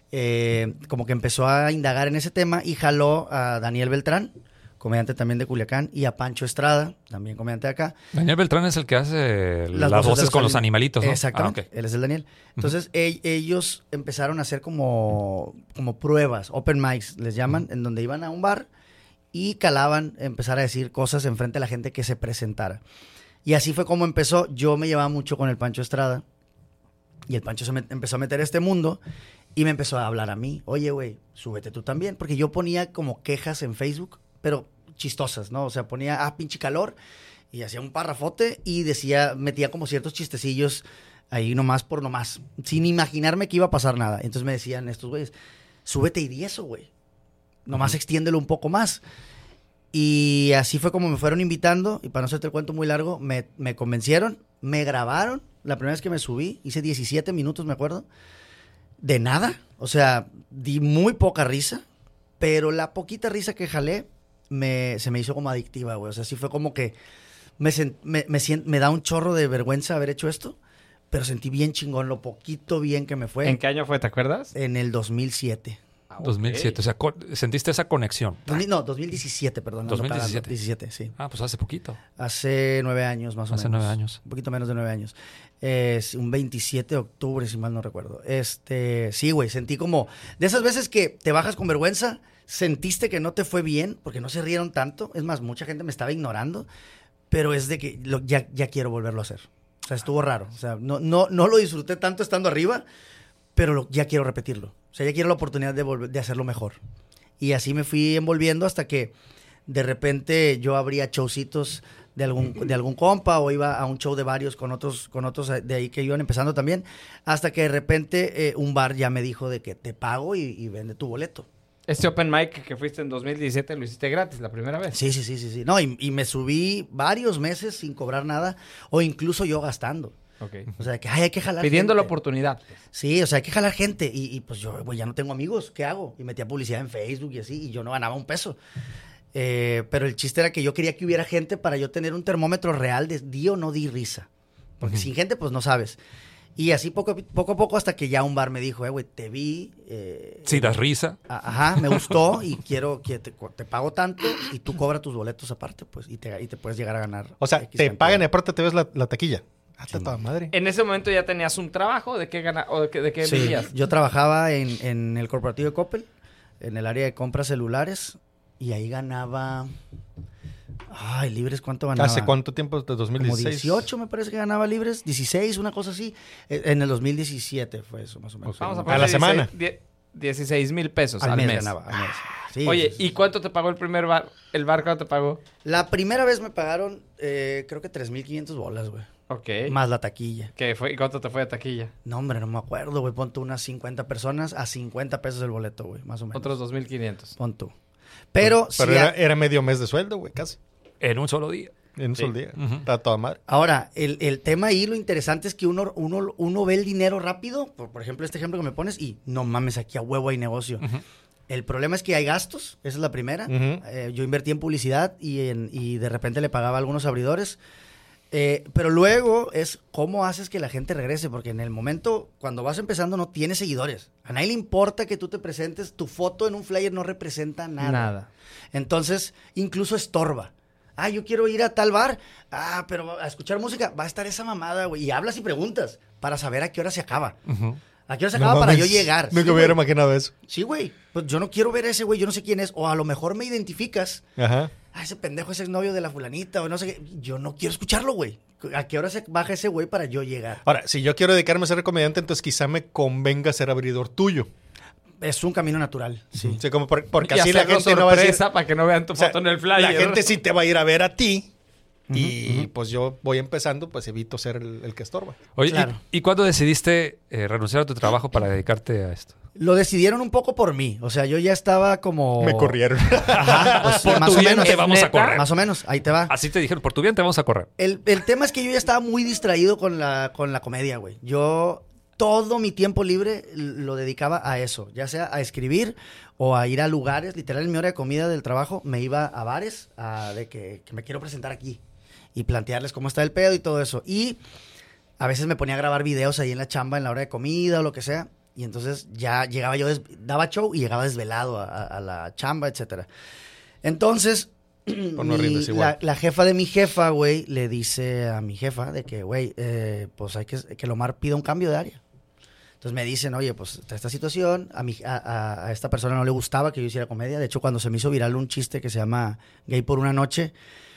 eh, como que empezó a indagar en ese tema y jaló a Daniel Beltrán, comediante también de Culiacán, y a Pancho Estrada, también comediante de acá. Daniel Beltrán es el que hace las, Las voces, de con los anim- animalitos, ¿no? Exactamente, Ah, ok. él es el Daniel. Entonces e- ellos empezaron a hacer como, como pruebas, open mics les llaman, en donde iban a un bar y calaban empezar a decir cosas enfrente de la gente que se presentara. Y así fue como empezó. Yo me llevaba mucho con el Pancho Estrada y el Pancho se me- empezó a meter a este mundo y me empezó a hablar a mí. Oye, güey, súbete tú también. Porque yo ponía como quejas en Facebook, pero chistosas, ¿no? O sea, ponía, ah, pinche calor, y hacía un parrafote y decía, metía como ciertos chistecillos ahí nomás por nomás, sin imaginarme que iba a pasar nada. Entonces me decían estos güeyes, súbete y di eso, güey. Nomás extiéndelo un poco más. Y así fue como me fueron invitando, y para no hacerte el cuento muy largo, me, me convencieron, me grabaron. La primera vez que me subí, hice diecisiete minutos, me acuerdo, de nada. O sea, di muy poca risa, pero la poquita risa que jalé me, se me hizo como adictiva, güey. O sea, sí fue como que me, sen- me, me, sien- me da un chorro de vergüenza haber hecho esto, pero sentí bien chingón lo poquito bien que me fue. ¿En qué año fue? ¿Te acuerdas? En el dos mil siete. dos mil siete, o sea, co- sentiste esa conexión. dos mil no, dos mil diecisiete, perdón. ando dos mil cagando. diecisiete. diecisiete, sí. Ah, pues hace poquito. Hace nueve años más o Hace menos. nueve años. Un poquito menos de nueve años. Es un veintisiete de octubre, si mal no recuerdo. Este, sí, güey, sentí como... De esas veces que te bajas con vergüenza, sentiste que no te fue bien, porque no se rieron tanto. Es más, mucha gente me estaba ignorando, pero es de que lo- ya, ya quiero volverlo a hacer. O sea, estuvo raro. O sea, no, no, no lo disfruté tanto estando arriba, pero lo- ya quiero repetirlo. O sea, ya quiero la oportunidad de, volver, de hacerlo mejor. Y así me fui envolviendo hasta que de repente yo abría showcitos de algún, de algún compa o iba a un show de varios con otros, con otros de ahí que iban empezando también, hasta que de repente eh, un bar ya me dijo de que te pago y, y vende tu boleto. Este open mic que fuiste en dos mil diecisiete lo hiciste gratis la primera vez. Sí, sí, sí, sí, sí. No, y, y me subí varios meses sin cobrar nada o incluso yo gastando. Okay. O sea, que ay, hay que jalar Pidiendo la gente. oportunidad. Sí, o sea, hay que jalar gente. Y, y pues yo, güey, ya no tengo amigos. ¿Qué hago? Y metía publicidad en Facebook y así, y yo no ganaba un peso. Eh, pero el chiste era que yo quería que hubiera gente para yo tener un termómetro real de di o no di risa. Porque uh-huh. sin gente, pues no sabes. Y así poco, poco a poco hasta que ya un bar me dijo, eh, güey, te vi. Eh, sí, das risa. Ajá, me gustó y quiero que te, te pago tanto y tú cobras tus boletos aparte, pues, y te, y te puedes llegar a ganar. O sea, X te cantidad. pagan y aparte te ves la, la taquilla. Ah, Sí. toda madre. En ese momento ya tenías un trabajo, ¿de qué gana o de qué, de qué Sí, vivías? yo trabajaba en, en el corporativo de Coppel, en el área de compras celulares, y ahí ganaba... Ay, libres, ¿cuánto ganaba? ¿Hace cuánto tiempo? ¿De dos mil dieciséis? Como dieciocho me parece que ganaba libres, dieciséis, una cosa así. Eh, En el dos mil diecisiete fue eso, más o menos. Ok. Vamos a ¿A poner la semana? dieciséis mil pesos al, al mes, mes. ganaba, al mes. Sí, Oye, sí, sí. ¿y cuánto te pagó el primer bar? ¿El bar cuánto te pagó? La primera vez me pagaron, eh, creo que tres mil quinientos bolas, güey. Ok. Más la taquilla. ¿Qué fue? ¿Y cuánto te fue de taquilla? No, hombre, no me acuerdo, güey. Pon tú unas cincuenta personas a cincuenta pesos el boleto, güey, más o menos. Otros dos mil quinientos. Pon tú. Pero, Pero sí, era, a- era medio mes de sueldo, güey, casi. En un solo día. En un Sí. solo día. Ujú. Está toda madre. ahora, el, el tema ahí, lo interesante es que uno, uno, uno ve el dinero rápido, por, por ejemplo, este ejemplo que me pones, y no mames, aquí a huevo hay negocio. Ujú. El problema es que hay gastos, esa es la primera. Ujú. Eh, yo invertí en publicidad y, en, y de repente le pagaba a algunos abridores. Eh, pero luego es cómo haces que la gente regrese, porque en el momento, cuando vas empezando, no tienes seguidores. A nadie le importa que tú te presentes, tu foto en un flyer no representa nada. Nada. Entonces, incluso estorba. Ah, yo quiero ir a tal bar. Ah, pero a escuchar música. Va a estar esa mamada, güey. Y hablas y preguntas para saber a qué hora se acaba. Ujú. ¿A qué hora se No acaba para yo mames. llegar? Nunca Sí, me hubiera güey. imaginado eso. Sí, güey. Pues yo no quiero ver a ese güey, yo no sé quién es. O a lo mejor me identificas. Ajá. Ah, ese pendejo es exnovio de la fulanita o no sé qué. Yo no quiero escucharlo, güey. ¿A qué hora se baja ese güey para yo llegar? Ahora, si yo quiero dedicarme a ser comediante, entonces quizá me convenga ser abridor tuyo. Es un camino natural. Sí. Sí, como por- porque Y así la hacerlo gente no va a decir... sorpresa para que no vean tu o sea, foto en el flyer. La gente sí te va a ir a ver a ti. Y pues yo voy empezando, pues evito ser el, el que estorba. Oye, ¿y- Claro. ¿y, cuándo decidiste eh, renunciar a tu trabajo para dedicarte a esto? Lo decidieron un poco por mí. O sea, yo ya estaba como... Me corrieron. Ajá, pues, Por más tu o bien menos. te vamos a ¿Neta? correr. Más o menos, ahí te va. Así te dijeron, por tu bien te vamos a correr. El, el tema es que yo ya estaba muy distraído con la, con la comedia, güey. Yo todo mi tiempo libre lo dedicaba a eso, ya sea a escribir o a ir a lugares. Literal, en mi hora de comida del trabajo me iba a bares a, de que, que me quiero presentar aquí y plantearles cómo está el pedo y todo eso. Y a veces me ponía a grabar videos ahí en la chamba en la hora de comida o lo que sea. Y entonces ya llegaba yo, des- daba show y llegaba desvelado a, a- a la chamba, etcétera. Entonces, Pues no mi- rindes la, igual. la jefa de mi jefa, güey, le dice a mi jefa de que, güey, eh, pues hay que que Lomar pida un cambio de área. Entonces me dicen, oye, pues está esta situación, a, mi, a, a- a esta persona no le gustaba que yo hiciera comedia. De hecho, cuando se me hizo viral un chiste que se llama Gay por una noche,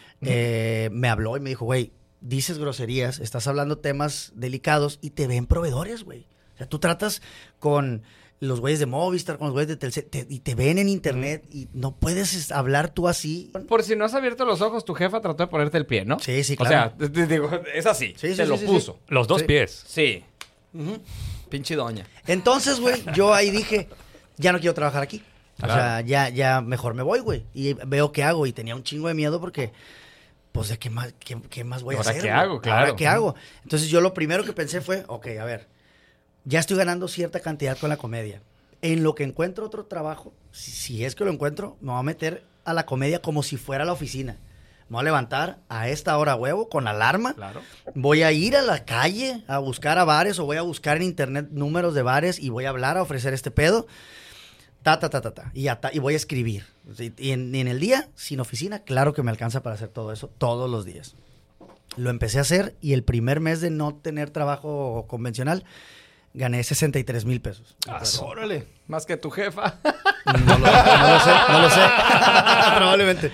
eh, me habló y me dijo, güey, dices groserías, estás hablando temas delicados y te ven proveedores, güey. O sea, tú tratas con los güeyes de Movistar, con los güeyes de Telcel, te- y te ven en internet y no puedes es- hablar tú así. Por si no has abierto los ojos, tu jefa trató de ponerte el pie, ¿no? Sí, sí, O claro. sea, te- te digo, es así. Sí, sí, te sí, lo sí, puso. Los dos Sí. pies. Sí. Ujú. Pinche doña. Entonces, güey, yo ahí dije, ya no quiero trabajar aquí. O Claro. sea, ya, ya mejor me voy, güey. Y veo qué hago. Y tenía un chingo de miedo porque, pues, ¿de qué más, qué, qué más voy a ¿Ahora hacer? qué güey? hago? Claro. ¿Ahora qué hago? Entonces, yo lo primero que pensé fue, ok, a ver, ya estoy ganando cierta cantidad con la comedia. En lo que encuentro otro trabajo, si, si es que lo encuentro, me voy a meter a la comedia como si fuera la oficina. Me voy a levantar a esta hora huevo con alarma. Claro. Voy a ir a la calle a buscar a bares o voy a buscar en internet números de bares y voy a hablar, a ofrecer este pedo. Ta, ta, ta, ta, ta. Y, ata- y voy a escribir. Sí, Y en, y en el día, sin oficina, claro que me alcanza para hacer todo eso todos los días. Lo empecé a hacer y el primer mes de no tener trabajo convencional, gané sesenta y tres mil pesos. Órale. Más que tu jefa. No lo, no lo sé, no lo sé. Probablemente.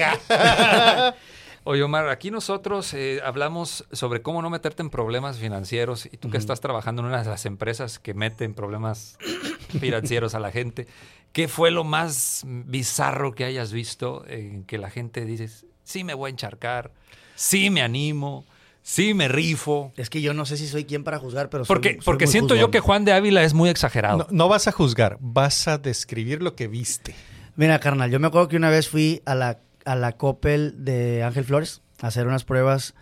Traga. Oye, Omar, aquí nosotros eh, hablamos sobre cómo no meterte en problemas financieros y tú que estás trabajando en una de las empresas que meten problemas financieros a la gente, ¿qué fue lo más bizarro que hayas visto en que la gente dice, sí me voy a encharcar? sí me animo, sí me rifo. Es que yo no sé si soy quien para juzgar, pero soy, Porque, soy porque muy siento juzgón. yo que Juan de Ávila es muy exagerado. No, no vas a juzgar, vas a describir lo que viste. Mira, carnal, yo me acuerdo que una vez fui a la, a la Coppel de Ángel Flores a hacer unas pruebas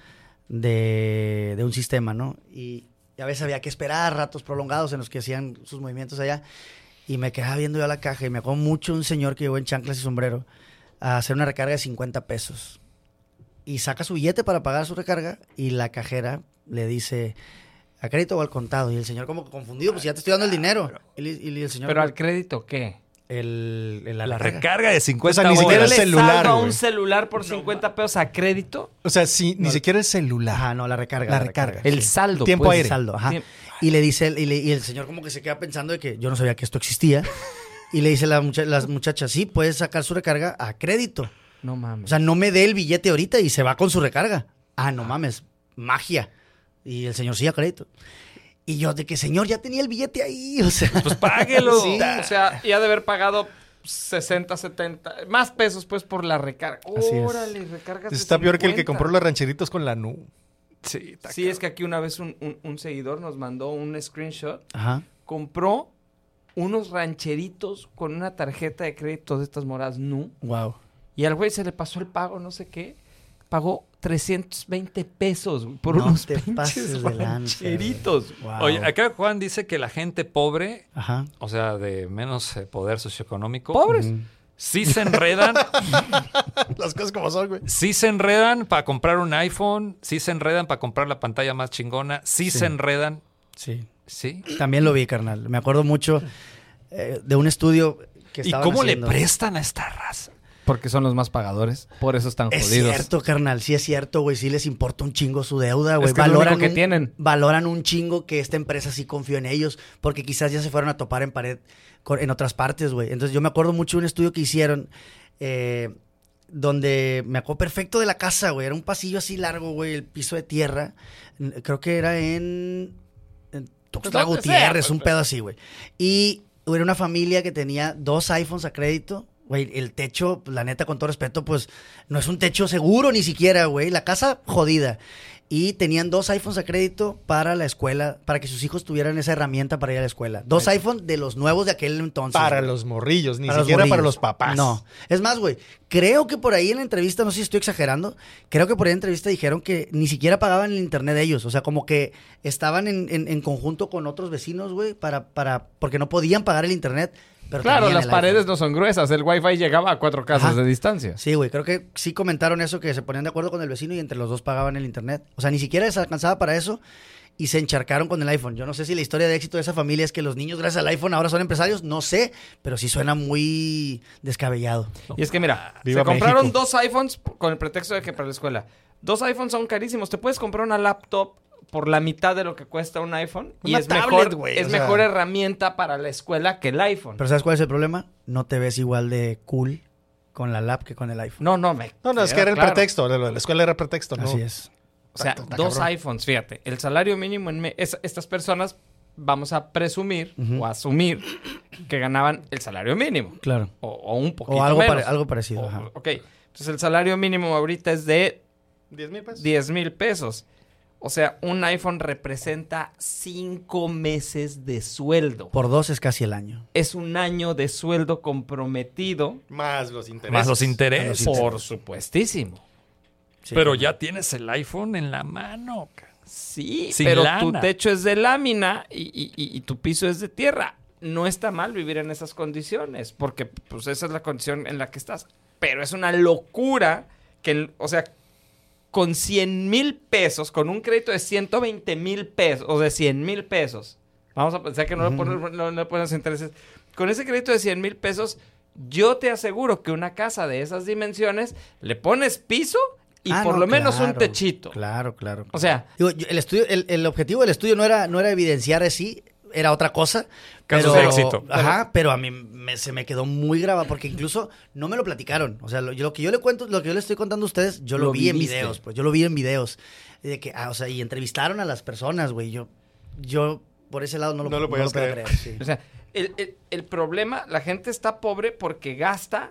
de, de un sistema, ¿no? Y, y a veces había que esperar ratos prolongados en los que hacían sus movimientos allá. Y me quedaba viendo yo a la caja y me acuerdo mucho un señor que llegó en chanclas y sombrero a hacer una recarga de cincuenta pesos. Y saca su billete para pagar su recarga y la cajera le dice, ¿a crédito o al contado? Y el señor como confundido, pues ya te estoy dando el dinero. Y, y el señor... Pero al crédito, ¿qué? El, el- la, La recarga. recarga de cincuenta O sea, ni siquiera bolas. el ¿Le celular, salva güey. un celular por cincuenta pesos a crédito? O sea, si, ni siquiera el celular. Ajá, no, la recarga. La recarga. El Sí. saldo, Tiempo pues. aire. El saldo, ajá. Tiemp- Y le dice, y, le- y el señor como que se queda pensando de que yo no sabía que esto existía. Y le dice la mucha- las muchachas, sí, puedes sacar su recarga a crédito. No mames. O sea, no me dé el billete ahorita y se va con su recarga. Ah, no mames, magia. Y el señor, sí, a crédito. Y yo, de que señor, ya tenía el billete ahí. O sea, Pues páguelo. Sí. O sea, y ha de haber pagado sesenta, setenta, más pesos pues por la recarga. Así es. Órale, recargas de Está peor que el que cincuenta. compró los rancheritos con la nu. Sí, está Sí, es que aquí una vez un, un- un seguidor nos mandó un screenshot. ajá. Compró unos rancheritos con una tarjeta de crédito de estas moradas Nu. Wow. Y al güey se le pasó el pago, no sé qué. Pagó trescientos veinte pesos güey, por No unos te pases pinches de lanza, rancheritos. Wow. Oye, acá Juan dice que la gente pobre, Ajá. o sea, de menos eh, poder socioeconómico, Pobres. Ujú. sí se enredan, Las cosas como son, güey. sí se enredan para comprar un iPhone, sí se enredan para comprar la pantalla más chingona, sí, Sí. se enredan, Sí. sí. También lo vi, carnal. Me acuerdo mucho eh, de un estudio que ¿Y estaban cómo haciendo. le prestan a esta raza? Porque son los más pagadores. Por eso están Es jodidos. cierto, carnal, sí es cierto, güey, sí les importa un chingo su deuda, güey. Es que es lo Valoran único que un- tienen. Valoran un chingo que esta empresa sí confió en ellos, porque quizás ya se fueron a topar en pared con- en otras partes, güey. Entonces yo me acuerdo mucho de un estudio que hicieron, eh, donde me acuerdo perfecto de la casa, güey. Era un pasillo así largo, güey, el piso de tierra. N- Creo que era en, en Tuxtla Donde sea, Gutiérrez, pues, un pedo así, güey. Y era una familia que tenía dos iPhones a crédito. Güey, el techo, la neta, con todo respeto, pues no es un techo seguro ni siquiera, güey. La casa jodida. Y tenían dos iPhones a crédito para la escuela, para que sus hijos tuvieran esa herramienta para ir a la escuela. Dos iPhones de los nuevos de aquel entonces. Para güey. los morrillos, ni Para los siquiera para morrillos. los papás. No. Es más, güey, creo que por ahí en la entrevista, no sé si estoy exagerando, creo que por ahí en la entrevista dijeron que ni siquiera pagaban el internet de ellos. O sea, como que estaban en, en- en conjunto con otros vecinos, güey, para, para, porque no podían pagar el internet. Pero Claro, tenían las el paredes iPhone. no son gruesas. El wifi llegaba a cuatro casas Ajá. de distancia. Sí, güey, creo que sí comentaron eso, que se ponían de acuerdo con el vecino y entre los dos pagaban el internet. O sea, ni siquiera les alcanzaba para eso y se encharcaron con el iPhone. Yo no sé si la historia de éxito de esa familia es que los niños, gracias al iPhone, ahora son empresarios. No sé, pero sí suena muy descabellado. Y es que mira, Viva se compraron México. dos iPhones con el pretexto de que para la escuela. Dos iPhones son carísimos. Te puedes comprar una laptop por la mitad de lo que cuesta un iPhone. y Una es tablet, mejor, güey, es o sea. mejor herramienta para la escuela que el iPhone. Pero ¿sabes cuál es el problema? No te ves igual de cool con la lap que con el iPhone. no, no, me. No, no, es que era el claro. pretexto. La, la escuela era pretexto, ¿no? Así es. O sea, Está- está dos cabrón. iPhones, fíjate. El salario mínimo en... me- es- estas personas, vamos a presumir Ujú. o asumir que ganaban el salario mínimo. Claro. O, o un poquito O algo, menos. pare- algo parecido. O- ajá. ok. Entonces el salario mínimo ahorita es de ¿diez mil pesos? diez mil pesos. O sea, un iPhone representa cinco meses de sueldo. Por dos es casi el año. Es un año de sueldo comprometido. Más los intereses. Más los intereses. Por supuestísimo. Sí, Pero claro. ya tienes el iPhone en la mano. ca- Sí, Sin pero lana. tu techo es de lámina y, y- y- y tu piso es de tierra. No está mal vivir en esas condiciones, porque pues esa es la condición en la que estás. Pero es una locura que, o sea, con cien mil pesos, con un crédito de ciento veinte mil pesos, o de cien mil pesos, vamos a pensar que no le ponen, no, no le ponen los intereses. Con ese crédito de cien mil pesos, yo te aseguro que una casa de esas dimensiones le pones piso y Ah, por no, lo menos un claro, techito. Claro, claro. O sea, Digo, yo- el estudio, el, el objetivo del estudio no era, no era evidenciar así, era otra cosa. Casos pero, de éxito. Ajá, pero a mí me- se me quedó muy grabado porque incluso no me lo platicaron. O sea, lo, yo- lo que yo le cuento, lo que yo le estoy contando a ustedes, yo lo, Lo vi en viviste. videos, pues yo lo vi en videos. Y de que, ah, o sea, y entrevistaron a las personas, güey. Yo, yo por ese lado no lo, No lo podías podía creer. sí. O sea, el, el- el problema, la gente está pobre porque gasta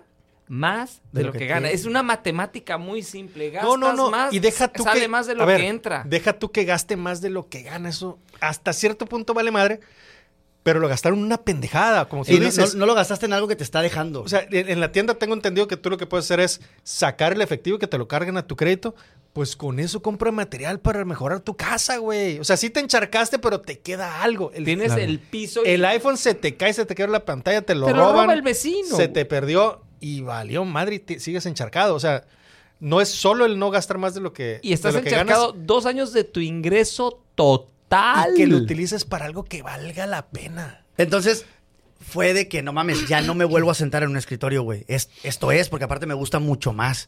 más de, de lo, lo que, que gana. Es una matemática muy simple. Gastas no, no, no. más, y deja tú sale que, más de lo a ver, que entra. Deja tú que gaste más de lo que gana. Eso hasta cierto punto vale madre. Pero lo gastaron en una pendejada, como tú sí, dices. No, no, no lo gastaste en algo que te está dejando. O sea, en, en la tienda tengo entendido que tú lo que puedes hacer es sacar el efectivo y que te lo carguen a tu crédito. Pues con eso compra material para mejorar tu casa, güey. O sea, sí te encharcaste, pero te queda algo. El, Tienes claro. el piso. Y... El iPhone se te cae, se te queda la pantalla, te lo te roban. Te lo roba el vecino. Se te perdió y valió madre y te, sigues encharcado. O sea, no es solo el no gastar más de lo que Y estás de lo que encharcado ganas, dos años de tu ingreso total. Y que lo utilices para algo que valga la pena. Entonces, fue de que, no mames, ya no me vuelvo a sentar en un escritorio, güey. Es, esto es, porque aparte me gusta mucho más.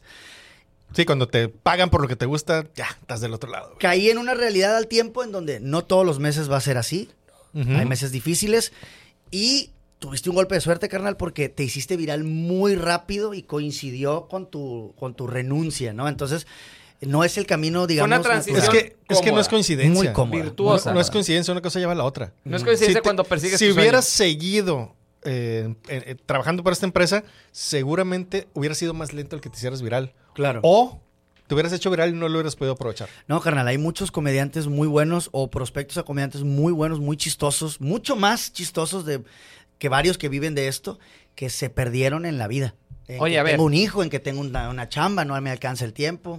Sí, cuando te pagan por lo que te gusta, ya, estás del otro lado. Güey. Caí en una realidad al tiempo en donde no todos los meses va a ser así. Uh-huh. Hay meses difíciles. Y tuviste un golpe de suerte, carnal, porque te hiciste viral muy rápido y coincidió con tu, con tu renuncia, ¿no? Entonces... No es el camino, digamos... Fue una transición es que, es que no es coincidencia. Muy cómoda. Virtuosa. No, no es coincidencia, una cosa lleva a la otra. No es coincidencia si cuando te, persigues Si tu hubieras sueño. seguido eh, eh, eh, trabajando para esta empresa, seguramente hubiera sido más lento el que te hicieras viral. Claro. O te hubieras hecho viral y no lo hubieras podido aprovechar. No, carnal, hay muchos comediantes muy buenos o prospectos a comediantes muy buenos, muy chistosos, mucho más chistosos de, que varios que viven de esto, que se perdieron en la vida. En Oye, que a ver. Tengo un hijo, en que tengo una, una chamba, no me alcanza el tiempo.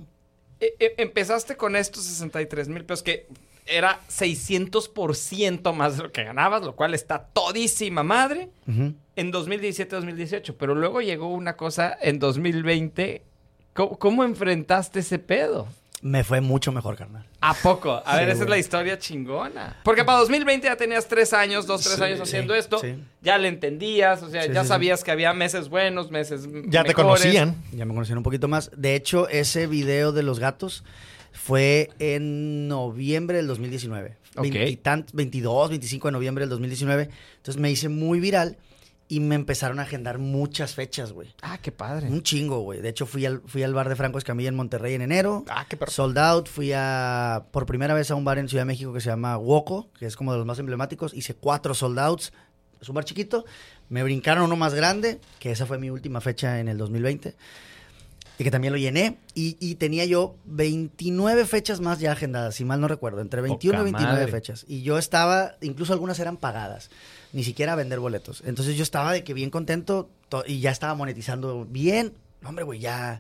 Empezaste con estos sesenta y tres mil pesos que era seiscientos por ciento más de lo que ganabas, lo cual está todísima madre uh-huh. en dos mil diecisiete dos mil dieciocho. Pero luego llegó una cosa en dos mil veinte. ¿Cómo, cómo enfrentaste ese pedo? Me fue mucho mejor, carnal. ¿A poco? A sí, ver, esa güey. es la historia chingona. Porque para dos mil veinte ya tenías tres años, dos, tres sí, años haciendo sí, esto. Sí. Ya le entendías, o sea, sí, ya sí, sabías sí. que había meses buenos, meses Ya mejores. te conocían. Ya me conocían un poquito más. De hecho, ese video de los gatos fue en noviembre del dos mil diecinueve. Okay. veintidós, veinticinco de noviembre del dos mil diecinueve. Entonces me hice muy viral y me empezaron a agendar muchas fechas, güey. Ah, qué padre. Un chingo, güey. De hecho, fui al, fui al bar de Franco Escamilla en Monterrey en enero. Ah, qué perro. Sold out. Fui a, por primera vez a un bar en Ciudad de México que se llama Woco, que es como de los más emblemáticos. Hice cuatro sold outs. Es un bar chiquito. Me brincaron uno más grande, que esa fue mi última fecha en el dos mil veinte. Y que también lo llené. Y, y tenía yo veintinueve fechas más ya agendadas, si mal no recuerdo. Entre veintiuno y veintinueve madre. fechas. Y yo estaba, incluso algunas eran pagadas. Ni siquiera a vender boletos. Entonces yo estaba de que bien contento to- y ya estaba monetizando bien. No, hombre, güey, ya...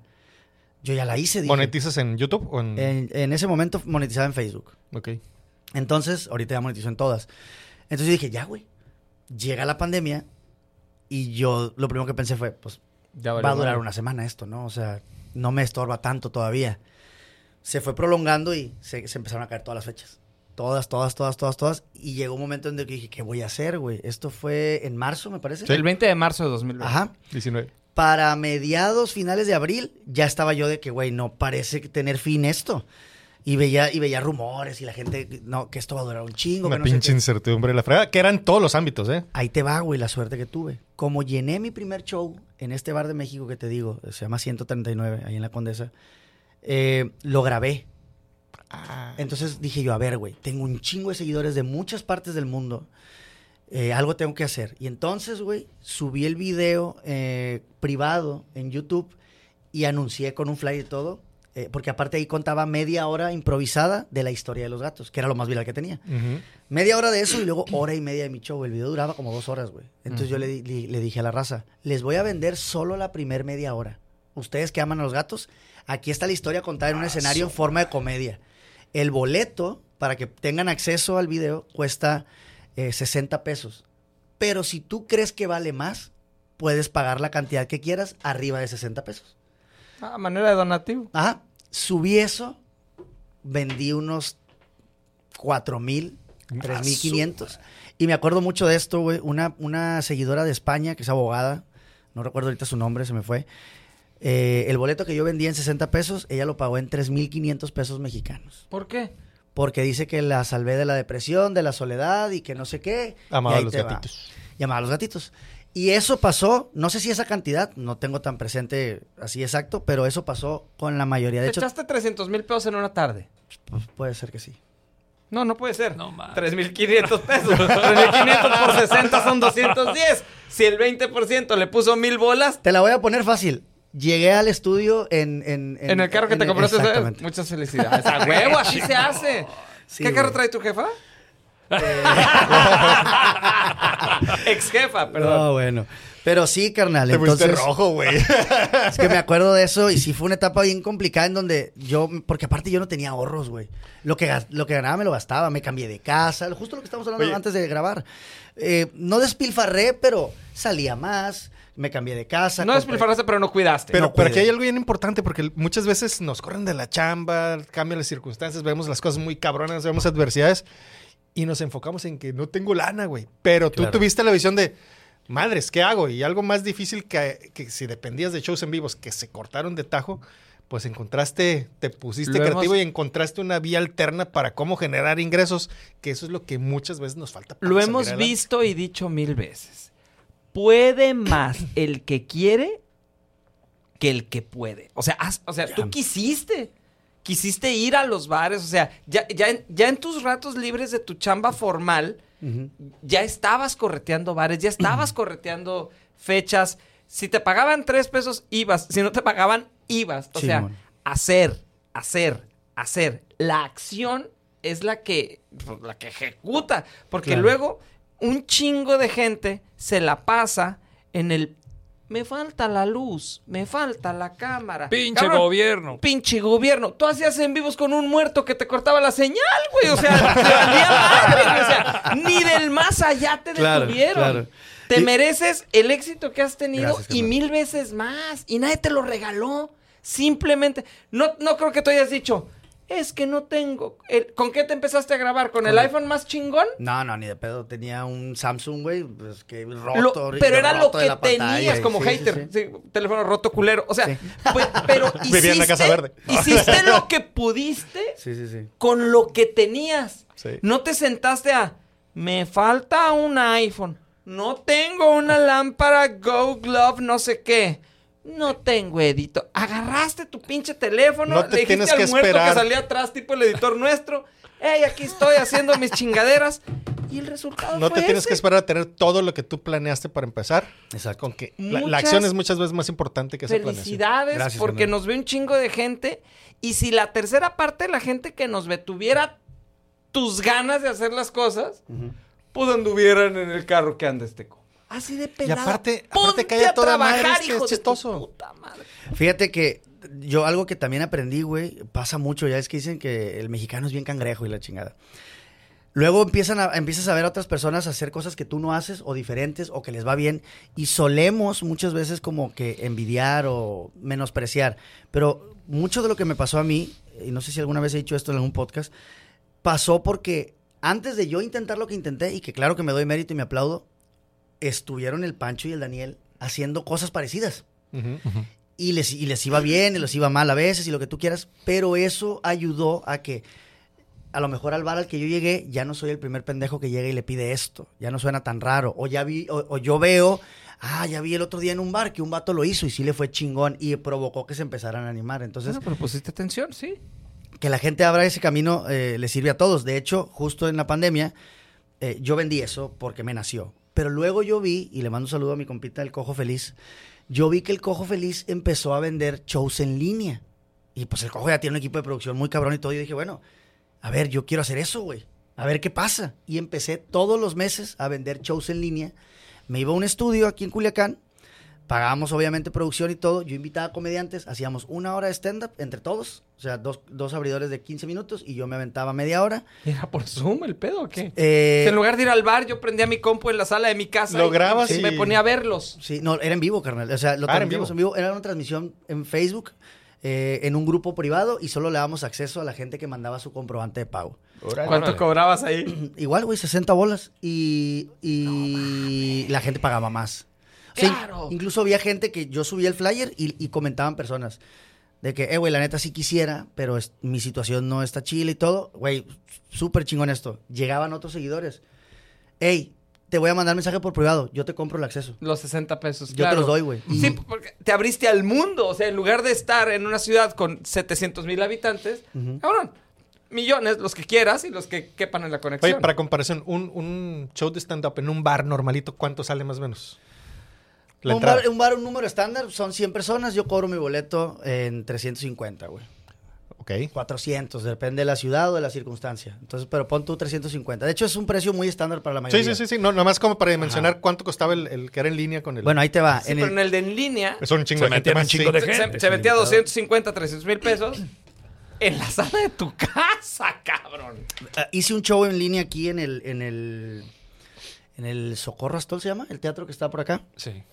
Yo ya la hice. Dije. ¿Monetizas en YouTube o en...? En, en ese momento monetizaba en Facebook. Ok. Entonces, ahorita ya monetizo en todas. Entonces yo dije, ya, güey. Llega la pandemia y yo lo primero que pensé fue, pues, Ya va a durar una semana esto, ¿no? O sea, no me estorba tanto todavía. Se fue prolongando y se, se empezaron a caer todas las fechas. Todas, todas, todas, todas, todas. Y llegó un momento en el que dije, ¿qué voy a hacer, güey? Esto fue en marzo, me parece. El veinte de marzo de dos mil veinte. Ajá. diecinueve. Para mediados, finales de abril, ya estaba yo de que, güey, no parece tener fin esto. Y veía, y veía rumores y la gente, no, que esto va a durar un chingo. Una que no sé pinche qué. incertidumbre. La fregada, que eran todos los ámbitos, ¿eh? Ahí te va, güey, la suerte que tuve. Como llené mi primer show en este bar de México que te digo, se llama ciento treinta y nueve, ahí en la Condesa, eh, lo grabé. Ah. Entonces dije yo, a ver, güey, tengo un chingo de seguidores de muchas partes del mundo. Eh, algo tengo que hacer. Y entonces, güey, subí el video eh, privado en YouTube y anuncié con un flyer y todo. Eh, porque aparte ahí contaba media hora improvisada de la historia de los gatos, que era lo más viral que tenía. Uh-huh. Media hora de eso y luego hora y media de mi show. El video duraba como dos horas, güey. Entonces uh-huh. yo le, di- le, le dije a la raza, les voy a vender solo la primer media hora. Ustedes que aman a los gatos, aquí está la historia contada en un escenario en forma de comedia. El boleto, para que tengan acceso al video, cuesta eh, sesenta pesos. Pero si tú crees que vale más, puedes pagar la cantidad que quieras arriba de sesenta pesos. Ah, manera de donativo. Ajá. Subí eso, vendí unos cuatro mil, tres mil quinientos. Y me acuerdo mucho de esto, güey. Una, una seguidora de España, que es abogada, no recuerdo ahorita su nombre, se me fue. Eh, el boleto que yo vendía en sesenta pesos, ella lo pagó en tres mil quinientos pesos mexicanos. ¿Por qué? Porque dice que la salvé de la depresión, de la soledad y que no sé qué. Amaba Y a ahí los te va. gatitos. Y amaba a los gatitos. Y eso pasó, no sé si esa cantidad, no tengo tan presente así exacto, pero eso pasó con la mayoría. De Te hecho, echaste trescientos mil pesos en una tarde. pues, puede ser que sí. No, no puede ser. No, mames. tres mil quinientos pesos. tres mil quinientos por sesenta son doscientos diez. Si el veinte por ciento le puso mil bolas, Te la voy a poner fácil. Llegué al estudio en... En, En el carro que en- te compraste. exactamente. Muchas felicidades. ¡A huevo! Así se hace. Sí, ¿Qué carro güey. trae tu jefa? Ex jefa, perdón. No, bueno. Pero sí, carnal. Te pusiste Entonces, rojo, güey. es que me acuerdo de eso y sí fue una etapa bien complicada en donde yo, porque aparte yo no tenía ahorros, güey. Lo que, gas- lo que ganaba me lo gastaba, me cambié de casa, justo lo que estamos hablando Oye. antes de grabar. Eh, no despilfarré, pero salía más, me cambié de casa. No compré- despilfarraste, pero no cuidaste. Pero, No pero puede. aquí hay algo bien importante porque muchas veces nos corren de la chamba, cambian las circunstancias, vemos las cosas muy cabronas, vemos adversidades y nos enfocamos en que no tengo lana, güey. Pero tú Claro. tuviste la visión de, madres, ¿qué hago? Y algo más difícil que, que si dependías de shows en vivos que se cortaron de tajo, pues encontraste, te pusiste Lo creativo hemos- y encontraste una vía alterna para cómo generar ingresos, que eso es lo que muchas veces nos falta. para Lo salir hemos adelante. visto y dicho mil veces. Puede más el que quiere que el que puede. O sea, haz- o sea, tú quisiste. Quisiste ir a los bares. O sea, ya, ya, en, ya en tus ratos libres de tu chamba formal, Ujú. ya estabas correteando bares, ya estabas correteando fechas. Si te pagaban tres pesos, ibas. Si no te pagaban, ibas. O sea, Simón. hacer, hacer, hacer. La acción es la que, pues, la que ejecuta. Porque Claro. luego un chingo de gente se la pasa en el... Me falta la luz, me falta la cámara. Pinche Cabrón, gobierno. Pinche gobierno. Tú hacías en vivos con un muerto que te cortaba la señal, güey. O sea, te valía madre, güey. O sea, ni del más allá te Claro, detuvieron. claro. Te Y- mereces el éxito que has tenido Gracias, y carnal. mil veces más. Y nadie te lo regaló. Simplemente. No, no creo que tú hayas dicho, es que no tengo. el- ¿Con qué te empezaste a grabar? ¿Con el Con- iPhone más chingón? No, no, ni de pedo. Tenía un Samsung, güey, pues que Lo- roto. pero era lo roto de que la pantalla, tenías y- como sí, sí, hater. sí. Sí, teléfono roto culero. O sea, Sí. pues, pero hiciste, Vivía en la Casa Verde. hiciste lo que pudiste Sí, sí, sí. con lo que tenías. Sí. No te sentaste a, me falta un iPhone, no tengo una lámpara Go Glove, no sé qué. No tengo editor. Agarraste tu pinche teléfono, No te le dijiste tienes al que muerto esperar. que salía atrás, tipo el editor nuestro. Hey, aquí estoy haciendo mis chingaderas. Y el resultado No fue te tienes ese. que esperar a tener todo lo que tú planeaste para empezar. Exacto. Con que la, la Muchas acción es muchas veces más importante que esa planeación. Felicidades, Gracias, porque carnal. nos ve un chingo de gente. Y si la tercera parte de la gente que nos ve tuviera tus ganas de hacer las cosas, Ujú. pues anduvieran en el carro que anda este co. Así de pelada. aparte- aparte Ponte cae a a toda madre, trabajar, es que hijo es de tu chistoso. puta madre. Fíjate que yo algo que también aprendí, güey, pasa mucho, ya es que dicen que el mexicano es bien cangrejo y la chingada. Luego empiezan a, empiezas a ver a otras personas hacer cosas que tú no haces o diferentes o que les va bien y solemos muchas veces como que envidiar o menospreciar. Pero mucho de lo que me pasó a mí, y no sé si alguna vez he dicho esto en algún podcast, pasó porque antes de yo intentar lo que intenté y que claro que me doy mérito y me aplaudo, estuvieron el Pancho y el Daniel haciendo cosas parecidas. Ujú. Y les, y les iba bien, y les iba mal a veces, y lo que tú quieras. Pero eso ayudó a que, a lo mejor al bar al que yo llegué, ya no soy el primer pendejo que llega y le pide esto. Ya no suena tan raro. O ya vi, o, o yo veo, ah, ya vi el otro día en un bar que un vato lo hizo y sí le fue chingón y provocó que se empezaran a animar. Entonces, Bueno, pero pusiste atención, sí. que la gente abra ese camino eh, le sirve a todos. De hecho, justo en la pandemia, eh, yo vendí eso porque me nació. Pero luego yo vi, y le mando un saludo a mi compita el Cojo Feliz, yo vi que el Cojo Feliz empezó a vender shows en línea. Y pues el Cojo ya tiene un equipo de producción muy cabrón y todo. Y dije, bueno, a ver, yo quiero hacer eso, güey. A ver qué pasa. Y empecé todos los meses a vender shows en línea. Me iba a un estudio aquí en Culiacán. Pagábamos obviamente producción y todo. Yo invitaba a comediantes. Hacíamos una hora de stand-up entre todos. O sea, dos, dos abridores de quince minutos y yo me aventaba media hora. ¿Era por Zoom el pedo o qué? Eh, En lugar de ir al bar, yo prendía mi compu en la sala de mi casa. Lo y- grabas y y- me ponía a verlos. Sí, no, era en vivo, carnal. O sea, lo Ah, era en transmitimos en vivo. Era una transmisión en Facebook, eh, en un grupo privado y solo le damos acceso a la gente que mandaba su comprobante de pago. ¿Cuánto Órale. cobrabas ahí? Igual, güey, sesenta bolas. Y, y la gente pagaba más. O sea, ¡Claro! incluso había gente que yo subía el flyer y, y comentaban personas de que, eh, güey, la neta sí quisiera, pero es- mi situación no está chila y todo. Güey, súper chingón esto. Llegaban otros seguidores. Hey, te voy a mandar mensaje por privado. Yo te compro el acceso. Los sesenta pesos, Yo claro. te los doy, güey. Sí, porque te abriste al mundo. O sea, en lugar de estar en una ciudad con setecientos mil habitantes, Ujú. cabrón, millones, los que quieras y los que quepan en la conexión. Oye, para comparación, un, un show de stand-up en un bar normalito, ¿cuánto sale más o menos? La un, entrada. bar, un bar, un número estándar, son cien personas, yo cobro mi boleto en trescientos cincuenta, güey. Ok. cuatrocientos, depende de la ciudad o de la circunstancia. Entonces, pero pon tú trescientos cincuenta. De hecho, es un precio muy estándar para la Sí, mayoría. sí, sí, sí. No, nomás como para mencionar cuánto costaba el, el que era en línea con el... Bueno, ahí te va. Sí, en pero el- en el de en línea Es un chingo Se de gente metían un más, chingo sí. de se, gente. se metía doscientos cincuenta, trescientos mil pesos en la sala de tu casa, cabrón. Ah, hice un show en línea aquí en el, en el, en el Socorro Astol, ¿se llama? El teatro que está por acá. Sí. Eh,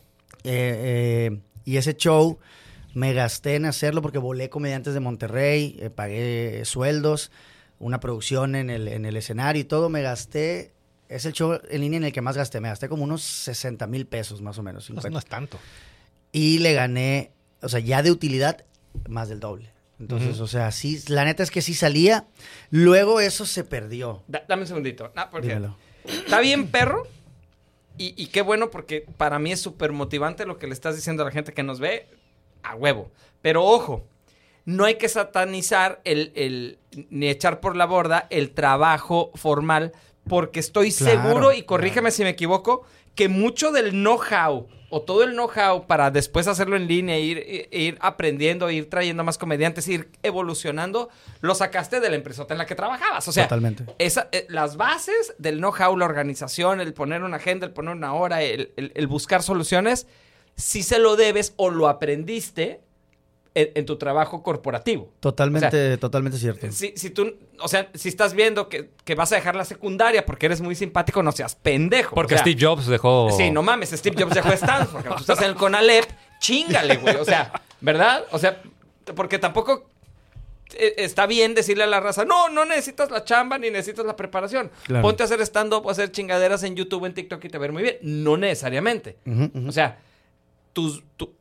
eh, y ese show me gasté en hacerlo porque volé comediantes de Monterrey, eh, pagué sueldos, una producción en el, en el escenario y todo. Me gasté, es el show en línea en el que más gasté. Me gasté como unos sesenta mil pesos más o menos. No, cincuenta. no es tanto. Y le gané, o sea, ya de utilidad, más del doble. Entonces, Ujú. o sea, sí, la neta es que sí salía. Luego eso se perdió. Da- dame un segundito. Ah, porque Dímelo. está bien, perro. Y, y qué bueno, porque para mí es súper motivante lo que le estás diciendo a la gente que nos ve. A huevo. Pero ojo, no hay que satanizar el, el, ni echar por la borda el trabajo formal, porque estoy Claro, seguro, y corrígeme si me equivoco, que mucho del know-how o todo el know-how para después hacerlo en línea, ir, ir, ir aprendiendo, ir trayendo más comediantes, ir evolucionando, lo sacaste de la empresota en la que trabajabas. O sea, Totalmente. esa, eh, las bases del know-how, la organización, el poner una agenda, el poner una hora, el, el- el buscar soluciones, sí se lo debes o lo aprendiste en, en tu trabajo corporativo. Totalmente, totalmente cierto. Si, si tú, o sea, si estás viendo que, que vas a dejar la secundaria porque eres muy simpático, no seas pendejo. Porque O sea, Steve Jobs dejó... Sí, no mames, Steve Jobs dejó Stanford. Porque tú estás en el Conalep, chingale, güey. O sea, ¿verdad? O sea, porque tampoco eh, está bien decirle a la raza, no, no necesitas la chamba ni necesitas la preparación. Claro. Ponte a hacer stand-up o hacer chingaderas en YouTube, en TikTok y te va a ver muy bien. No necesariamente. Ujú, ujú. O sea, tus- tu,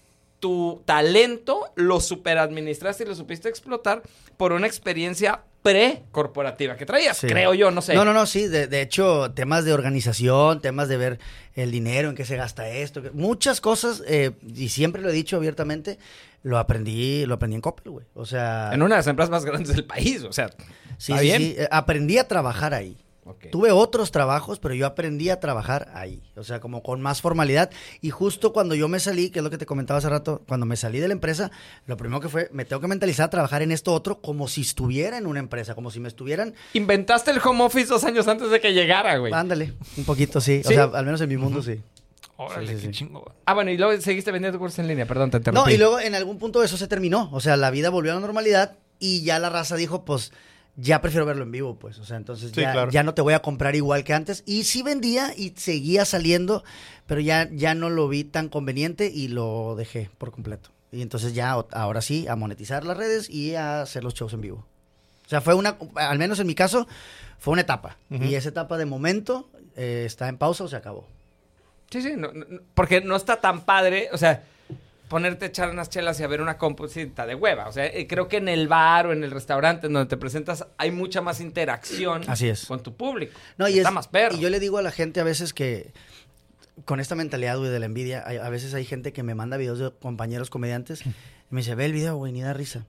tu talento lo superadministraste y lo supiste explotar por una experiencia pre-corporativa que traías, Sí. creo yo, no sé. No, no, no, sí. De, de hecho, temas de organización, temas de ver el dinero, en qué se gasta esto. que- muchas cosas, eh, y siempre lo he dicho abiertamente, lo aprendí, lo aprendí en Coppel, güey. O sea, En una de las empresas más grandes del país, o sea, sí, ¿está sí, bien? sí, eh, aprendí a trabajar ahí. Ok. Tuve otros trabajos, pero yo aprendí a trabajar ahí, o sea, como con más formalidad. Y justo cuando yo me salí, que es lo que te comentaba hace rato, cuando me salí de la empresa, lo primero que fue, me tengo que mentalizar a trabajar en esto otro como si estuviera en una empresa, como si me estuvieran, Inventaste el home office dos años antes de que llegara, güey. ándale, un poquito, sí. ¿Sí? O sea, al menos en mi mundo, sí. Órale, Sí, sí, qué sí. chingo. Ah, bueno, y luego seguiste vendiendo cursos en línea, perdón, te interrumpí. No, y luego en algún punto eso se terminó. O sea, la vida volvió a la normalidad y ya la raza dijo, pues, ya prefiero verlo en vivo, pues. O sea, entonces Sí, ya, claro. ya no te voy a comprar igual que antes. Y sí vendía y seguía saliendo, pero ya, ya no lo vi tan conveniente y lo dejé por completo. Y entonces ya, o- ahora sí, a monetizar las redes y a hacer los shows en vivo. O sea, fue una, al menos en mi caso, fue una etapa. Ujú. Y esa etapa de momento eh, está en pausa o se acabó. Sí, sí, no- no- porque no está tan padre, o sea, ponerte a echar unas chelas y a ver una composita de hueva. O sea, eh, creo que en el bar o en el restaurante en donde te presentas hay mucha más interacción Así es. con tu público. No, y Está es- más perro. Y yo le digo a la gente a veces que con esta mentalidad, güey, de la envidia, hay- a veces hay gente que me manda videos de compañeros comediantes y me dice, ve el video, güey, ni da risa.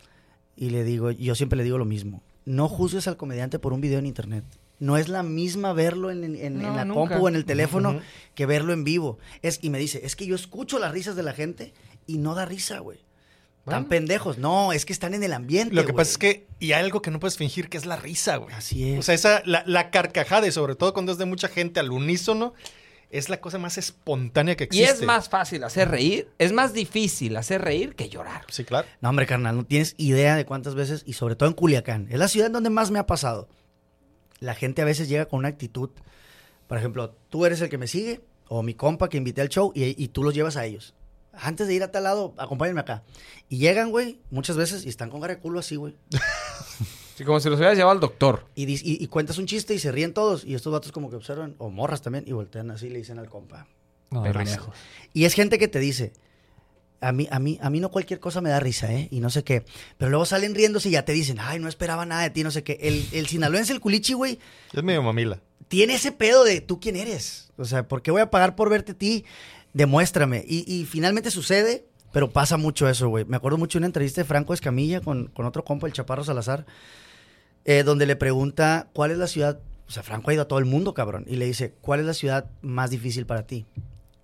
Y le digo, yo siempre le digo lo mismo, no juzgues al comediante por un video en internet. No es la misma verlo en, en- en No, la nunca. compu o en el teléfono Ujú. que verlo en vivo. Es, y me dice, es que yo escucho las risas de la gente y no da risa, güey. Tan Bueno. pendejos. No, es que están en el ambiente, Lo que güey. pasa es que, y hay algo que no puedes fingir, que es la risa, güey. Así es. O sea, esa, la, la carcajada, y sobre todo cuando es de mucha gente al unísono, es la cosa más espontánea que Y existe. es más fácil hacer reír, es más difícil hacer reír que llorar. Sí, claro. No, hombre, carnal, no tienes idea de cuántas veces, y sobre todo en Culiacán, es la ciudad donde más me ha pasado. La gente a veces llega con una actitud, por ejemplo, tú eres el que me sigue, o mi compa que invité al show, y, y tú los llevas a ellos. Antes de ir a tal lado, acompáñenme acá. Y llegan, güey, muchas veces, y están con cara de culo así, güey. Sí, como si los hubieras llevado al doctor. Y, dis- y, y cuentas un chiste y se ríen todos, y estos vatos como que observan, o morras también, y voltean así y le dicen al compa. No, Pero risa. lejos. Y es gente que te dice, a mí, a mí, a mí no cualquier cosa me da risa, ¿eh? Y no sé qué. Pero luego salen riéndose y ya te dicen, ay, no esperaba nada de ti, no sé qué. El, el sinaloense, el culichi, güey, Es medio mamila. tiene ese pedo de, ¿tú quién eres? O sea, ¿por qué voy a pagar por verte a ti? Demuéstrame. Y, y finalmente sucede, pero pasa mucho eso, güey. Me acuerdo mucho de una entrevista de Franco Escamilla con, con otro compa, el Chaparro Salazar, eh, donde le pregunta, ¿cuál es la ciudad? O sea, Franco ha ido a todo el mundo, cabrón. Y le dice, ¿cuál es la ciudad más difícil para ti?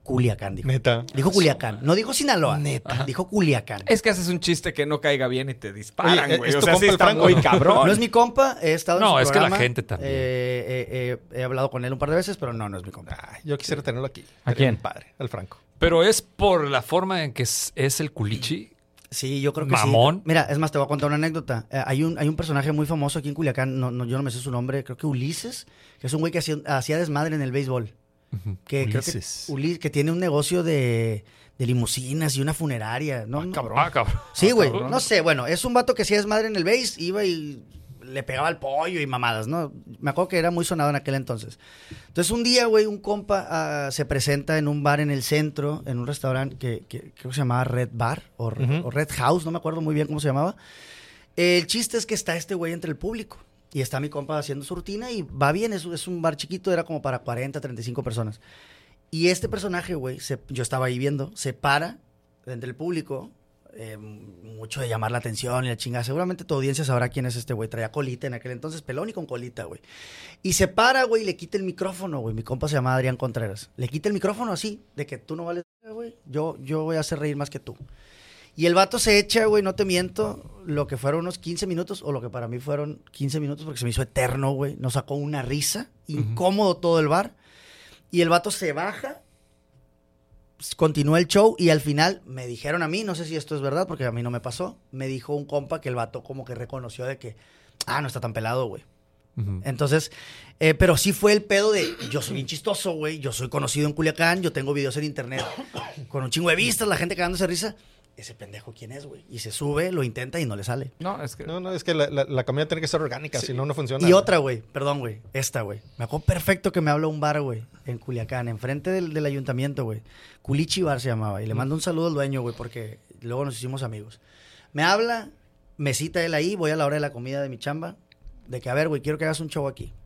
Culiacán, dijo. Neta. Dijo Culiacán. No dijo Sinaloa. Neta. Dijo Culiacán. Es que haces un chiste que no caiga bien y te disparan, Oye, güey. ¿es O tu sea, compa sí el está Franco? muy cabrón. No es mi compa, he estado en No, su es que la programa. gente también. Eh, eh, eh, he hablado con él un par de veces, pero no, no es mi compa. Ay, yo quisiera tenerlo aquí. ¿A Sería quién? bien padre, al Franco. Pero es por la forma en que es, es el culichi. Sí, yo creo que Mamón. sí. Mira, es más, te voy a contar una anécdota. Eh, hay, un, hay un personaje muy famoso aquí en Culiacán, no, no, yo no me sé su nombre, creo que Ulises, que es un güey que hacía, hacía desmadre en el béisbol. Que Ulises. creo que, Uli- que tiene un negocio de, de limusinas y una funeraria. ¿No? No- cabrón. Ah, cabrón. Sí, güey. cabrón. No sé, bueno, es un vato que hacía desmadre en el béis, iba y le pegaba al pollo y mamadas, ¿no? Me acuerdo que era muy sonado en aquel entonces. Entonces, un día, güey, un compa ah, se presenta en un bar en el centro, en un restaurante que, que creo que se llamaba Red Bar o, Ujú. o Red House, no me acuerdo muy bien cómo se llamaba. El chiste es que está este güey entre el público. Y está mi compa haciendo su rutina y va bien, es, es un bar chiquito, era como para cuarenta, treinta y cinco personas. Y este personaje, güey, se- yo estaba ahí viendo, se para entre el público, eh, mucho de llamar la atención y la chingada. Seguramente tu audiencia sabrá quién es este güey. Traía colita en aquel entonces, pelón y con colita, güey. Y se para, güey, y le quita el micrófono, güey. Mi compa se llama Adrián Contreras. Le quita el micrófono así, de que tú no vales, güey. Yo, yo voy a hacer reír más que tú. Y el vato se echa, güey, no te miento, lo que fueron unos quince minutos, o lo que para mí fueron quince minutos, porque se me hizo eterno, güey. Nos sacó una risa, incómodo todo el bar. Y el vato se baja, pues, continúa el show y al final me dijeron a mí, no sé si esto es verdad porque a mí no me pasó, me dijo un compa que el vato como que reconoció de que, ah, no está tan pelado, güey. Ujú. Entonces, eh, pero sí fue el pedo de, yo soy bien chistoso, güey, yo soy conocido en Culiacán, yo tengo videos en internet con un chingo de vistas, la gente cagándose de risa. Ese pendejo, ¿quién es, güey? Y se sube, lo intenta y no le sale. No, es que... No, no, es que la, la, la comida tiene que ser orgánica, si no, no funciona. Y otra, güey, perdón, güey, esta, güey. Me acuerdo perfecto que me habla un bar, güey, en Culiacán, enfrente del, del ayuntamiento, güey. Culichi Bar se llamaba. Y le mando un saludo al dueño, güey, porque luego nos hicimos amigos. Me habla, me cita él ahí, voy a la hora de la comida de mi chamba, de que, a ver, güey, quiero que hagas un show aquí.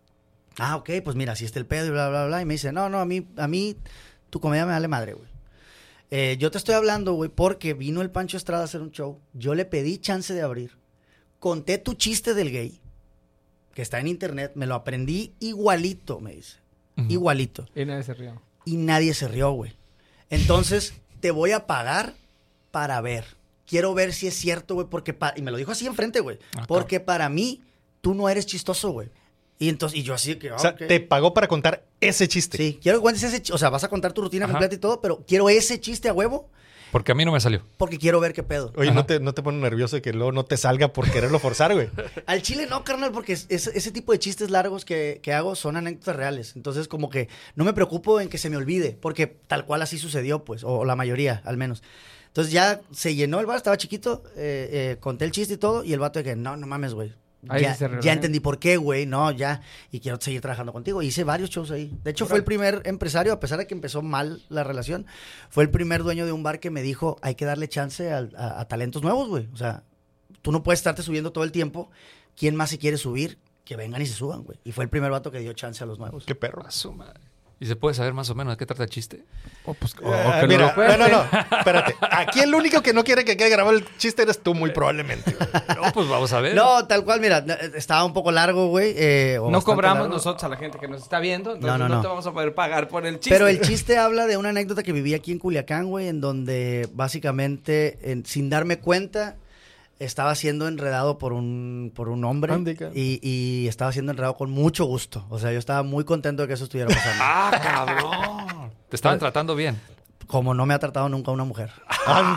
Ah, ok, pues mira, así está el pedo y bla, bla, bla. Y me dice, no, no, a mí, a mí tu comedia me vale madre, güey. Eh, yo te estoy hablando, güey, porque vino el Pancho Estrada a hacer un show. Yo le pedí chance de abrir. Conté tu chiste del gay, que está en internet. Me lo aprendí igualito, me dice. Ujú. Igualito. Y nadie se rió. Y nadie se rió, güey. Entonces, te voy a pagar para ver. Quiero ver si es cierto, güey, porque... pa- y me lo dijo así enfrente, güey. Ah, Porque para mí, tú no eres chistoso, güey. Y entonces, y yo así que... ah, O sea, ok. te pagó para contar ese chiste. Sí, quiero que cuentes ese... ch- O sea, vas a contar tu rutina Ajá. completa y todo, pero quiero ese chiste a huevo Porque a mí no me salió. porque quiero ver qué pedo. Oye, Ajá. ¿no te, no te pone nervioso de que luego no te salga por quererlo forzar, güey? Al chile no, carnal, porque es- ese, ese tipo de chistes largos que, que hago son anécdotas reales. Entonces, como que no me preocupo en que se me olvide, porque tal cual así sucedió, pues, o, o la mayoría, al menos. Entonces ya se llenó el bar, estaba chiquito, eh, eh, conté el chiste y todo, y el vato de que, no, no mames, güey. Ahí Ya, sí se rió, ya ¿eh? entendí por qué, güey, no, ya, y quiero seguir trabajando contigo. Hice varios shows ahí. De hecho, fue el primer empresario, a pesar de que empezó mal la relación, fue el primer dueño de un bar que me dijo, hay que darle chance al- a, a talentos nuevos, güey. O sea, tú no puedes estarte subiendo todo el tiempo. ¿Quién más se quiere subir? Que vengan y se suban, güey. Y fue el primer vato que dio chance a los nuevos. Qué perro. A su madre. ¿Y se puede saber más o menos de qué trata el chiste? O pues, o- o Eh, que mira, no lo cuente. no, no, no, espérate. Aquí el único que no quiere que quede grabado el chiste eres tú, muy probablemente. güey. No, pues vamos a ver. No, tal cual, mira, estaba un poco largo, güey. eh, o No bastante cobramos largo. nosotros a la gente que nos está viendo, entonces No, no, no, no. te vamos a poder pagar por el chiste. Pero el chiste habla de una anécdota que viví aquí en Culiacán, güey, en donde básicamente, en- sin darme cuenta, estaba siendo enredado por un, por un hombre Ande, cabrón. y, y estaba siendo enredado con mucho gusto. O sea, yo estaba muy contento de que eso estuviera pasando. Ah, cabrón. Te estaban tratando bien. Como no me ha tratado nunca una mujer. Ande.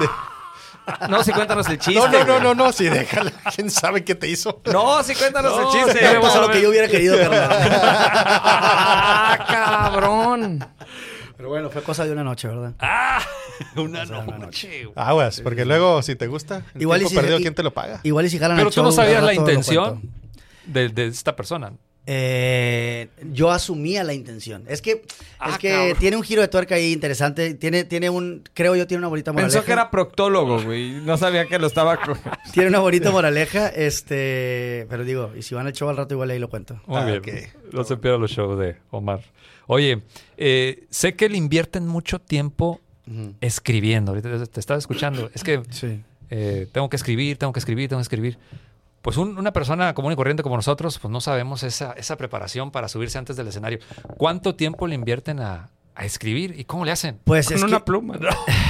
No, sí, cuéntanos el chiste. No, no, no, güey. no, no, sí, déjala. ¿Quién sabe qué te hizo? No, sí, cuéntanos No, el chiste. queremos Todo lo saber. que yo hubiera querido, carnal. ¡Ah, cabrón! Pero bueno, fue cosa de una noche, ¿verdad? ¡Ah! Una Pasada una noche. güey. Aguas, porque luego, si te gusta, el Igual y tiempo si- perdido, y- ¿quién te lo paga? Igual y si jalan Pero al tú no show, sabías al la rato lo intención cuento. de, de esta persona. Eh, yo asumía la intención. Es que, Ah, es que cabrón. tiene un giro de tuerca ahí interesante. Tiene, tiene un, creo yo, tiene una bonita moraleja. Pensó que era proctólogo, güey. No sabía que lo estaba... co- Tiene una bonita moraleja, este, pero digo, y si van al show al rato igual ahí lo cuento. Muy Ah, bien. ok. No se pierdan los shows de Omar. Oye, eh, sé que le invierten mucho tiempo Ujú. escribiendo. Ahorita te estaba escuchando. Es que Sí. eh, tengo que escribir, tengo que escribir, tengo que escribir. Pues un- una persona común y corriente como nosotros, pues no sabemos esa, esa preparación para subirse antes del escenario. ¿Cuánto tiempo le invierten a, a escribir. ¿Y cómo le hacen? Pues Con es una que, pluma.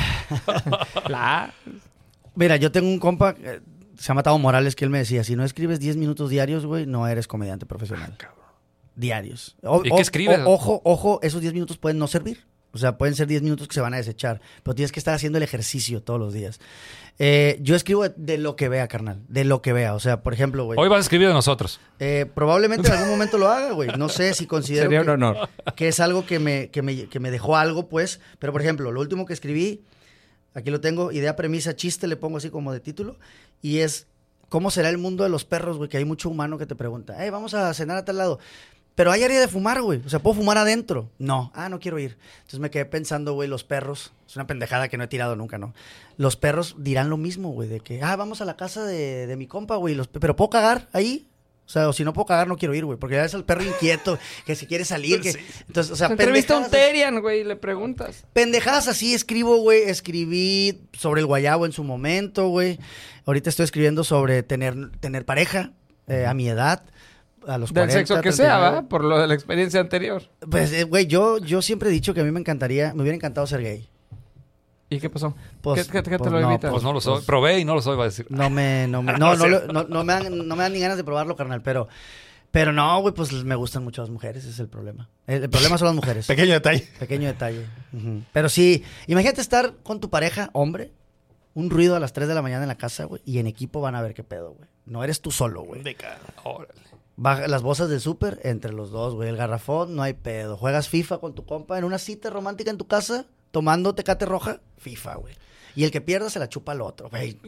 La... mira, yo tengo un compa, eh, se llama Tavo Morales, que él me decía, si no escribes diez minutos diarios, güey, no eres comediante profesional. Diarios. O- ¿Y o- qué escribes? o- ojo, ojo, esos diez minutos pueden no servir. O sea, pueden ser diez minutos que se van a desechar, pero tienes que estar haciendo el ejercicio todos los días. Eh, yo escribo de, de lo que vea, carnal, de lo que vea. O sea, por ejemplo, güey, Hoy vas a escribir de nosotros. eh, probablemente en algún momento lo haga, güey. No sé si considero Sería un que, honor. que es algo que me, que, me, que me dejó algo, pues. Pero, por ejemplo, lo último que escribí, aquí lo tengo, idea, premisa, chiste, le pongo así como de título, y es, ¿cómo será el mundo de los perros, güey? Que hay mucho humano que te pregunta, hey, vamos a cenar a tal lado. Pero hay área de fumar, güey. O sea, ¿puedo fumar adentro? No. Ah, no quiero ir. Entonces me quedé pensando, güey, los perros. Es una pendejada que no he tirado nunca, ¿no? Los perros dirán lo mismo, güey. De que, ah, vamos a la casa de, de mi compa, güey. Los, pero ¿puedo cagar ahí? O sea, o si no puedo cagar, no quiero ir, güey. Porque ya es el perro inquieto, que se quiere salir. Que... Entonces, o sea, Entrevista a un pendejadas- Terian, güey, y le preguntas. Pendejadas así escribo, güey. Escribí sobre el guayabo en su momento, güey. Ahorita estoy escribiendo sobre tener, tener pareja eh, a mi edad. A los Del cuarenta, sexo que treinta y sea, nueve. ¿va? Por lo de la experiencia anterior. Pues, eh, güey, yo, yo siempre he dicho que a mí me encantaría, me hubiera encantado ser gay. ¿Y qué pasó? Pues- ¿Qué, qué- qué te pues lo no, evitas? Pues no lo soy. pues- Probé y no lo soy, va a decir. No me, no me, no, no, lo- no, no me dan, no me dan ni ganas de probarlo, carnal, pero, pero no, güey, pues me gustan mucho las mujeres, ese es el problema. El, el problema son las mujeres. Pequeño detalle. Pequeño detalle. Ujú. Pero sí, imagínate estar con tu pareja, hombre, un ruido a las tres de la mañana en la casa, güey, y en equipo van a ver qué pedo, güey. No eres tú solo, güey. Órale. Baja las bolsas del súper entre los dos, güey. El garrafón, no hay pedo. Juegas FIFA con tu compa en una cita romántica en tu casa, tomando Tecate roja, FIFA, güey. Y el que pierda se la chupa al otro, güey.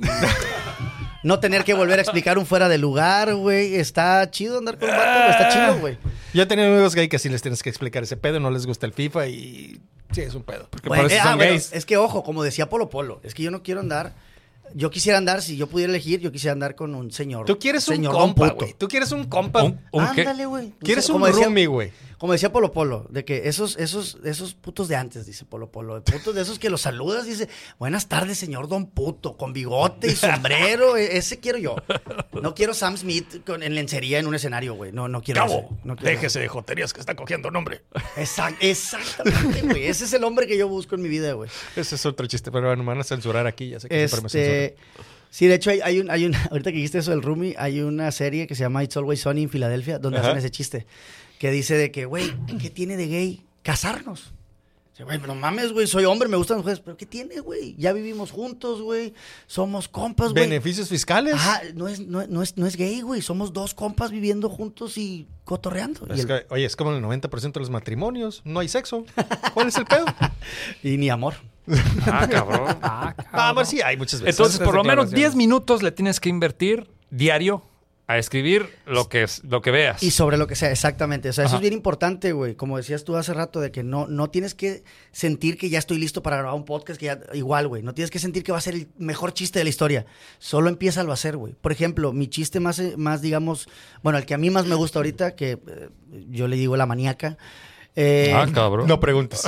No tener que volver a explicar un fuera de lugar, güey. Está chido andar con un vato, güey. Está chido, güey. Yo he tenido amigos gay que sí les tienes que explicar ese pedo, no les gusta el FIFA y sí, es un pedo. Porque Bueno, por eso eh, son ah, bueno, gays. es que, ojo, como decía Polo Polo, es que yo no quiero andar... Yo quisiera andar, si yo pudiera elegir, yo quisiera andar con un señor. Tú quieres un señor compa, don puto. güey. Tú quieres un compa. Un, un qué? Ándale, güey. Quieres Como un decía- roomie, güey. Como decía Polo Polo, de que esos, esos, esos putos de antes, dice Polo Polo, de putos de esos que los saludas, dice, buenas tardes, señor don puto, con bigote y sombrero, e- ese quiero yo. No quiero Sam Smith con, en lencería en un escenario, güey. No, no quiero ese. No quiero déjese de joterías que está cogiendo nombre. ese. Exact- exactamente, güey. Ese es el hombre que yo busco en mi vida, güey. Ese es otro chiste, pero bueno, me van a censurar aquí, ya sé que siempre me Este, sí, de hecho hay, hay un, hay un, ahorita que dijiste eso del roomie, hay una serie que se llama It's Always Sunny en Filadelfia, donde Ajá. hacen ese chiste, que dice de que, güey, ¿qué tiene de gay casarnos? Dice, güey, no mames, güey, soy hombre, me gustan las mujeres, pero ¿qué tiene, güey? Ya vivimos juntos, güey, somos compas, güey. ¿Beneficios fiscales? Ajá, no es, no, no es, no es gay, güey, somos dos compas viviendo juntos y cotorreando. Y, Es el- que, oye, es como el noventa por ciento de los matrimonios, no hay sexo. ¿Cuál es el pedo? y ni amor. Ah, cabrón. Ah, Ah, pues sí, hay muchas veces. Entonces, por lo menos declaraciones. diez minutos le tienes que invertir diario a escribir lo que, es- lo que veas. Y sobre lo que sea, exactamente. O sea, eso Ajá. es bien importante, güey. Como decías tú hace rato, de que no, no tienes que sentir que ya estoy listo para grabar un podcast, que ya, igual, güey. No tienes que sentir que va a ser el mejor chiste de la historia. Solo empieza a hacer, güey. Por ejemplo, mi chiste más, eh, más, digamos, bueno, el que a mí más me gusta ahorita, que eh, yo le digo la maníaca. eh, Ah, cabrón. No preguntes.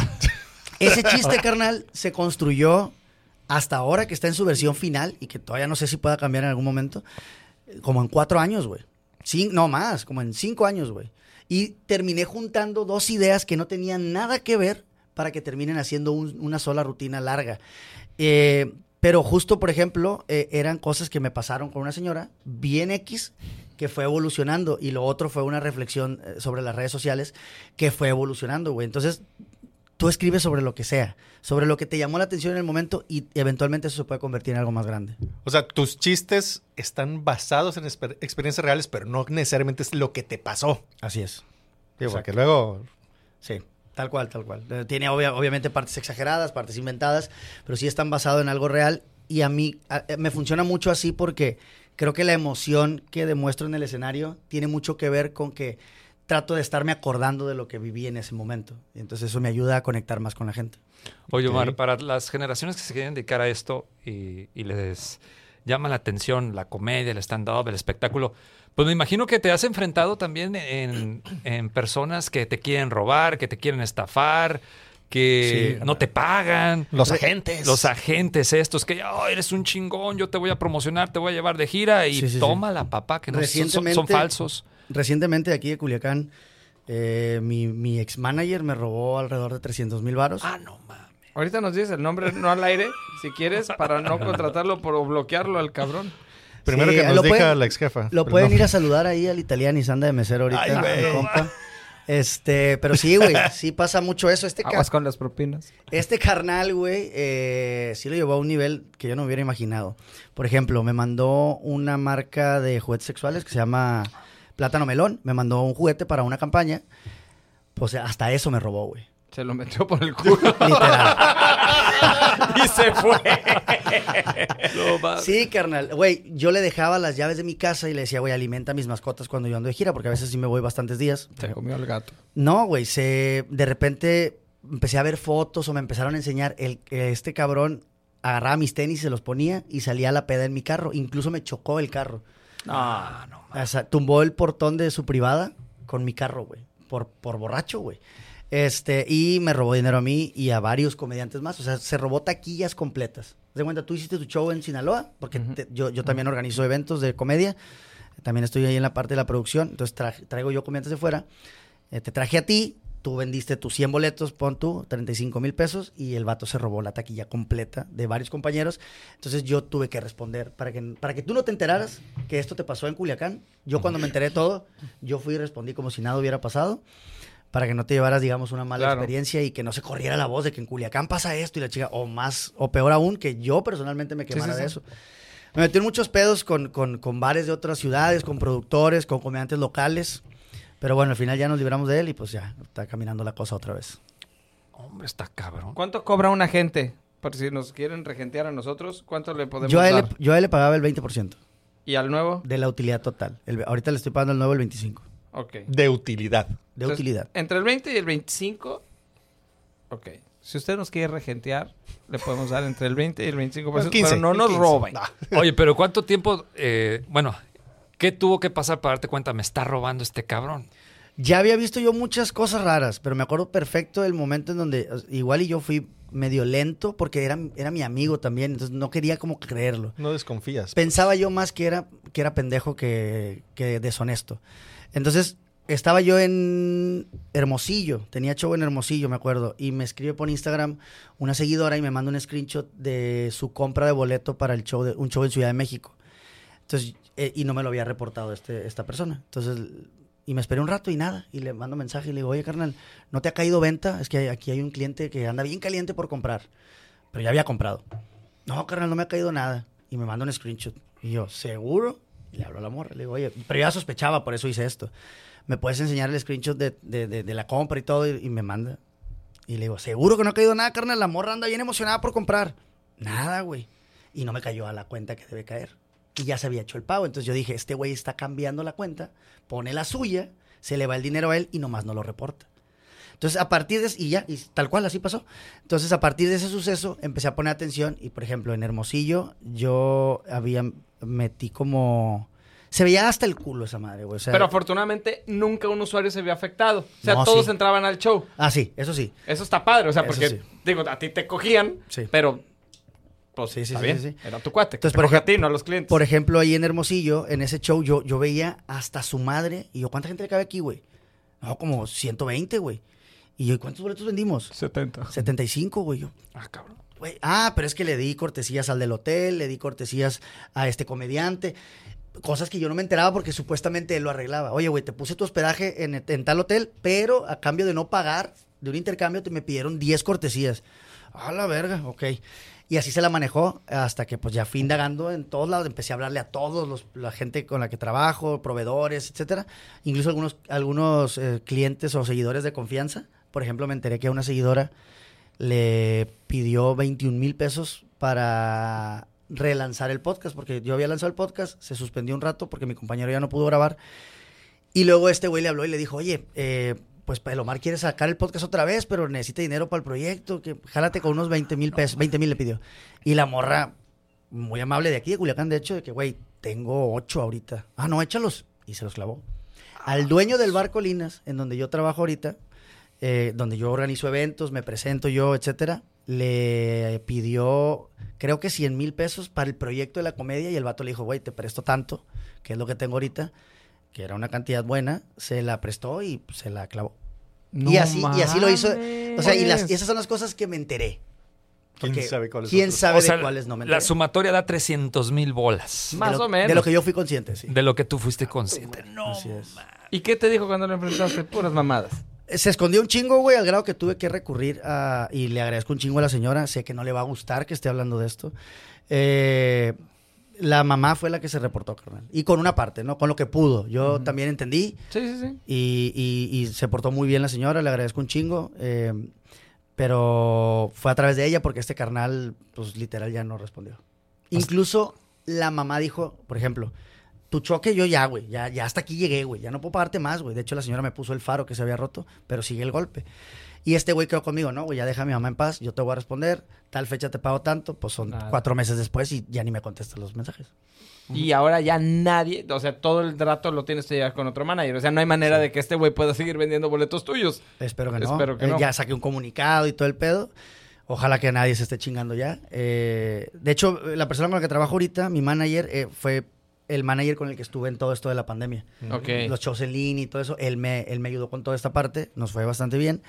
ese chiste, carnal, se construyó hasta ahora que está en su versión final y que todavía no sé si pueda cambiar en algún momento, eh, como en cuatro años, güey. Cin- no más, como en cinco años, güey. Y terminé juntando dos ideas que no tenían nada que ver para que terminen haciendo un- una sola rutina larga. Eh, pero justo, por ejemplo, eh, eran cosas que me pasaron con una señora, bien X, que fue evolucionando. Y lo otro fue una reflexión eh, sobre las redes sociales que fue evolucionando, güey. Entonces, tú escribes sobre lo que sea, sobre lo que te llamó la atención en el momento y eventualmente eso se puede convertir en algo más grande. O sea, tus chistes están basados en esper- experiencias reales, pero no necesariamente es lo que te pasó. Así es. Digo, Exacto. porque luego... Sí, tal cual, tal cual. Eh, Tiene obvia- obviamente partes exageradas, partes inventadas, pero sí están basados en algo real y a mí a- eh, me funciona mucho así porque creo que la emoción que demuestro en el escenario tiene mucho que ver con que trato de estarme acordando de lo que viví en ese momento. Y entonces eso me ayuda a conectar más con la gente. Oye, Ok. Omar, para las generaciones que se quieren dedicar a esto y, y les llama la atención la comedia, el stand-up, el espectáculo, pues me imagino que te has enfrentado también en, en personas que te quieren robar, que te quieren estafar, que Sí, no te pagan. Los agentes. Los agentes estos que, oh, eres un chingón, yo te voy a promocionar, te voy a llevar de gira y Sí, sí, sí. toma la papá, que no son, son- son Recientemente- falsos. Recientemente aquí de Culiacán, Eh, mi, mi ex manager me robó alrededor de trescientos mil varos. Ah, no mames. Ahorita nos dices el nombre, no al aire, si quieres, para no contratarlo por, o bloquearlo al cabrón. Primero Sí, que nos lo diga pueden- la ex jefa. Lo pueden ir a saludar ahí al italiano y se anda de mesero ahorita, Ay, güey. mi compa. Este, pero sí, güey, sí pasa mucho eso. Este, ca- Aguas con las propinas. este carnal, güey, eh, sí lo llevó a un nivel que yo no hubiera imaginado. Por ejemplo, me mandó una marca de juguetes sexuales que se llama Plátano Melón. Me mandó un juguete para una campaña. Pues hasta eso me robó, güey. Se lo metió por el culo. Literal. Y se fue. No mames. Sí, carnal. Güey, yo le dejaba las llaves de mi casa y le decía, güey, alimenta a mis mascotas cuando yo ando de gira, porque a veces sí me voy bastantes días. Se comió el gato. No, güey, se... De repente empecé a ver fotos o me empezaron a enseñar. El, este cabrón agarraba mis tenis, se los ponía y salía a la peda en mi carro. Incluso me chocó el carro. No, no. O sea, tumbó el portón de su privada con mi carro, güey. Por, por borracho, güey. Este, y me robó dinero a mí y a varios comediantes más. O sea, se robó taquillas completas. ¿Te das cuenta? Tú hiciste tu show en Sinaloa, porque Ujú. te- yo, yo también organizo eventos de comedia. También estoy ahí en la parte de la producción. Entonces tra- traigo yo comediantes de fuera. Eh, te traje a ti. Tú vendiste tus cien boletos, pon tú, treinta y cinco mil pesos. Y el vato se robó la taquilla completa de varios compañeros. Entonces yo tuve que responder. Para que, para que tú no te enteraras que esto te pasó en Culiacán. Yo cuando me enteré de todo, yo fui y respondí como si nada hubiera pasado. Para que no te llevaras, digamos, una mala Claro. experiencia y que no se corriera la voz de que en Culiacán pasa esto y la chica, o más, o peor aún, que yo personalmente me quemara sí, sí. de eso. Me metí en muchos pedos con, con, con bares de otras ciudades, con productores, con comediantes locales. Pero bueno, al final ya nos libramos de él y pues ya, está caminando la cosa otra vez. Hombre, está cabrón. ¿Cuánto cobra un agente? Por si nos quieren regentear a nosotros, ¿cuánto le podemos Yo a, él, dar? le- yo a él le pagaba el veinte por ciento ¿Y al nuevo? de la utilidad total. El- ahorita le estoy pagando el nuevo el veinticinco por ciento Ok. De utilidad. de Entonces, utilidad. Entre el veinte y el veinticinco. Ok. Si usted nos quiere regentear, le podemos dar entre el veinte y el veinticinco por ciento, quince, pero no nos quince. roben. No. Oye, pero ¿cuánto tiempo? eh, bueno, ¿qué tuvo que pasar para darte cuenta? Me está robando este cabrón. Ya había visto yo muchas cosas raras, pero me acuerdo perfecto del momento en donde o sea, igual y yo fui medio lento porque era, era mi amigo también, entonces no quería como creerlo. No desconfías. Pensaba yo más que era, que era pendejo que, que deshonesto. Entonces, estaba yo en Hermosillo, tenía show en Hermosillo, me acuerdo, y me escribe por Instagram una seguidora y me manda un screenshot de su compra de boleto para el show de, un show en Ciudad de México. Entonces, eh, y no me lo había reportado este, esta persona. Entonces, y me esperé un rato y nada, y le mando mensaje y le digo, oye, carnal, ¿no te ha caído venta? Es que aquí hay un cliente que anda bien caliente por comprar, pero ya había comprado. No, carnal, no me ha caído nada. Y me manda un screenshot. Y yo, ¿seguro? Y le hablo a la morra. Le digo, oye, pero ya sospechaba, por eso hice esto. ¿Me puedes enseñar el screenshot de, de, de, de la compra y todo? Y, y me manda. Y le digo, ¿seguro que no ha caído nada, carnal? La morra anda bien emocionada por comprar. Nada, güey. Y no me cayó a la cuenta que debe caer. Y ya se había hecho el pago. Entonces yo dije, este güey está cambiando la cuenta, pone la suya, se le va el dinero a él y nomás no lo reporta. Entonces, a partir de... Y ya, y tal cual, así pasó. Entonces, a partir de ese suceso, empecé a poner atención. Y, por ejemplo, en Hermosillo, yo había... Metí como... Se veía hasta el culo esa madre, güey. O sea, Pero afortunadamente nunca un usuario se vio afectado. O sea, No, todos sí. entraban al show. Ah, sí, eso sí. Eso está padre, o sea, Eso porque, sí. digo, a ti te cogían, Sí. pero, pues, Sí, sí, está sí, bien. sí, sí. Era tu cuate. Entonces, Entonces, por por a ejemplo- ti, no a los clientes. Por ejemplo, ahí en Hermosillo, en ese show, yo, yo veía hasta su madre. Y yo, ¿cuánta gente le cabe aquí, güey? No, como ciento veinte, güey. Y yo, ¿y cuántos boletos vendimos? setenta. setenta y cinco, güey. Yo, Ah, cabrón. güey, ah, pero es que le di cortesías al del hotel, le di cortesías a este comediante. Cosas que yo no me enteraba porque supuestamente él lo arreglaba. Oye, güey, te puse tu hospedaje en, en tal hotel, pero a cambio de no pagar, de un intercambio, te me pidieron diez cortesías. A la verga, ok. Y así se la manejó hasta que pues ya fui indagando en todos lados. Empecé a hablarle a todos, los, la gente con la que trabajo, proveedores, etcétera. Incluso algunos, algunos eh, clientes o seguidores de confianza. Por ejemplo, me enteré que a una seguidora le pidió veintiún mil pesos para relanzar el podcast, porque yo había lanzado el podcast, se suspendió un rato porque mi compañero ya no pudo grabar. Y luego este güey le habló y le dijo, oye, eh, pues el Omar quiere sacar el podcast otra vez, pero necesita dinero para el proyecto, que jálate con unos veinte mil pesos, veinte mil le pidió. Y la morra, muy amable de aquí, de Culiacán, de hecho, de que, güey, tengo ocho ahorita. Ah, no, échalos. Y se los clavó. Al dueño del bar Colinas, en donde yo trabajo ahorita, eh, donde yo organizo eventos, me presento yo, etcétera, le pidió, creo que cien mil pesos para el proyecto de la comedia y el vato le dijo, güey, te presto tanto, que es lo que tengo ahorita, que era una cantidad buena, se la prestó y se la clavó. No y, así, y así lo hizo. mames. O sea, y, las, y esas son las cosas que me enteré. ¿Quién Porque sabe cuáles ¿Quién otros? sabe O sea, de cuáles no me la enteré? sumatoria da trescientos mil bolas. Más de lo, o menos. De lo que yo fui consciente, sí. De lo que tú fuiste consciente. No, Así es. ¿Y qué te dijo cuando lo enfrentaste? Puras mamadas. Se escondió un chingo, güey, al grado que tuve que recurrir a... Y le agradezco un chingo a la señora. Sé que no le va a gustar que esté hablando de esto. Eh, la mamá fue la que se reportó, carnal. Y con una parte, ¿no? Con lo que pudo. Yo uh-huh. también entendí. Sí, sí, sí. Y, y, y se portó muy bien la señora. Le agradezco un chingo. Eh, pero fue a través de ella porque este carnal, pues, literal ya no respondió. Incluso la mamá dijo, por ejemplo... Tu choque, yo ya, güey, ya, ya hasta aquí llegué, güey, ya no puedo pagarte más, güey. De hecho, la señora me puso el faro que se había roto, pero sigue el golpe. Y este güey quedó conmigo, no, güey, ya deja a mi mamá en paz, yo te voy a responder, tal fecha te pago tanto, pues son Nada. cuatro meses después y ya ni me contestas los mensajes. Y ahora ya nadie, o sea, todo el rato lo tienes que llevar con otro manager. O sea, no hay manera sí. de que este güey pueda seguir vendiendo boletos tuyos. Espero que no. Espero que eh, no. Ya saqué un comunicado y todo el pedo. Ojalá que nadie se esté chingando ya. Eh, de hecho, la persona con la que trabajo ahorita, mi manager, eh, fue... el manager con el que estuve en todo esto de la pandemia. Okay. Los shows en línea y todo eso. Él me, él me ayudó con toda esta parte. Nos fue bastante bien.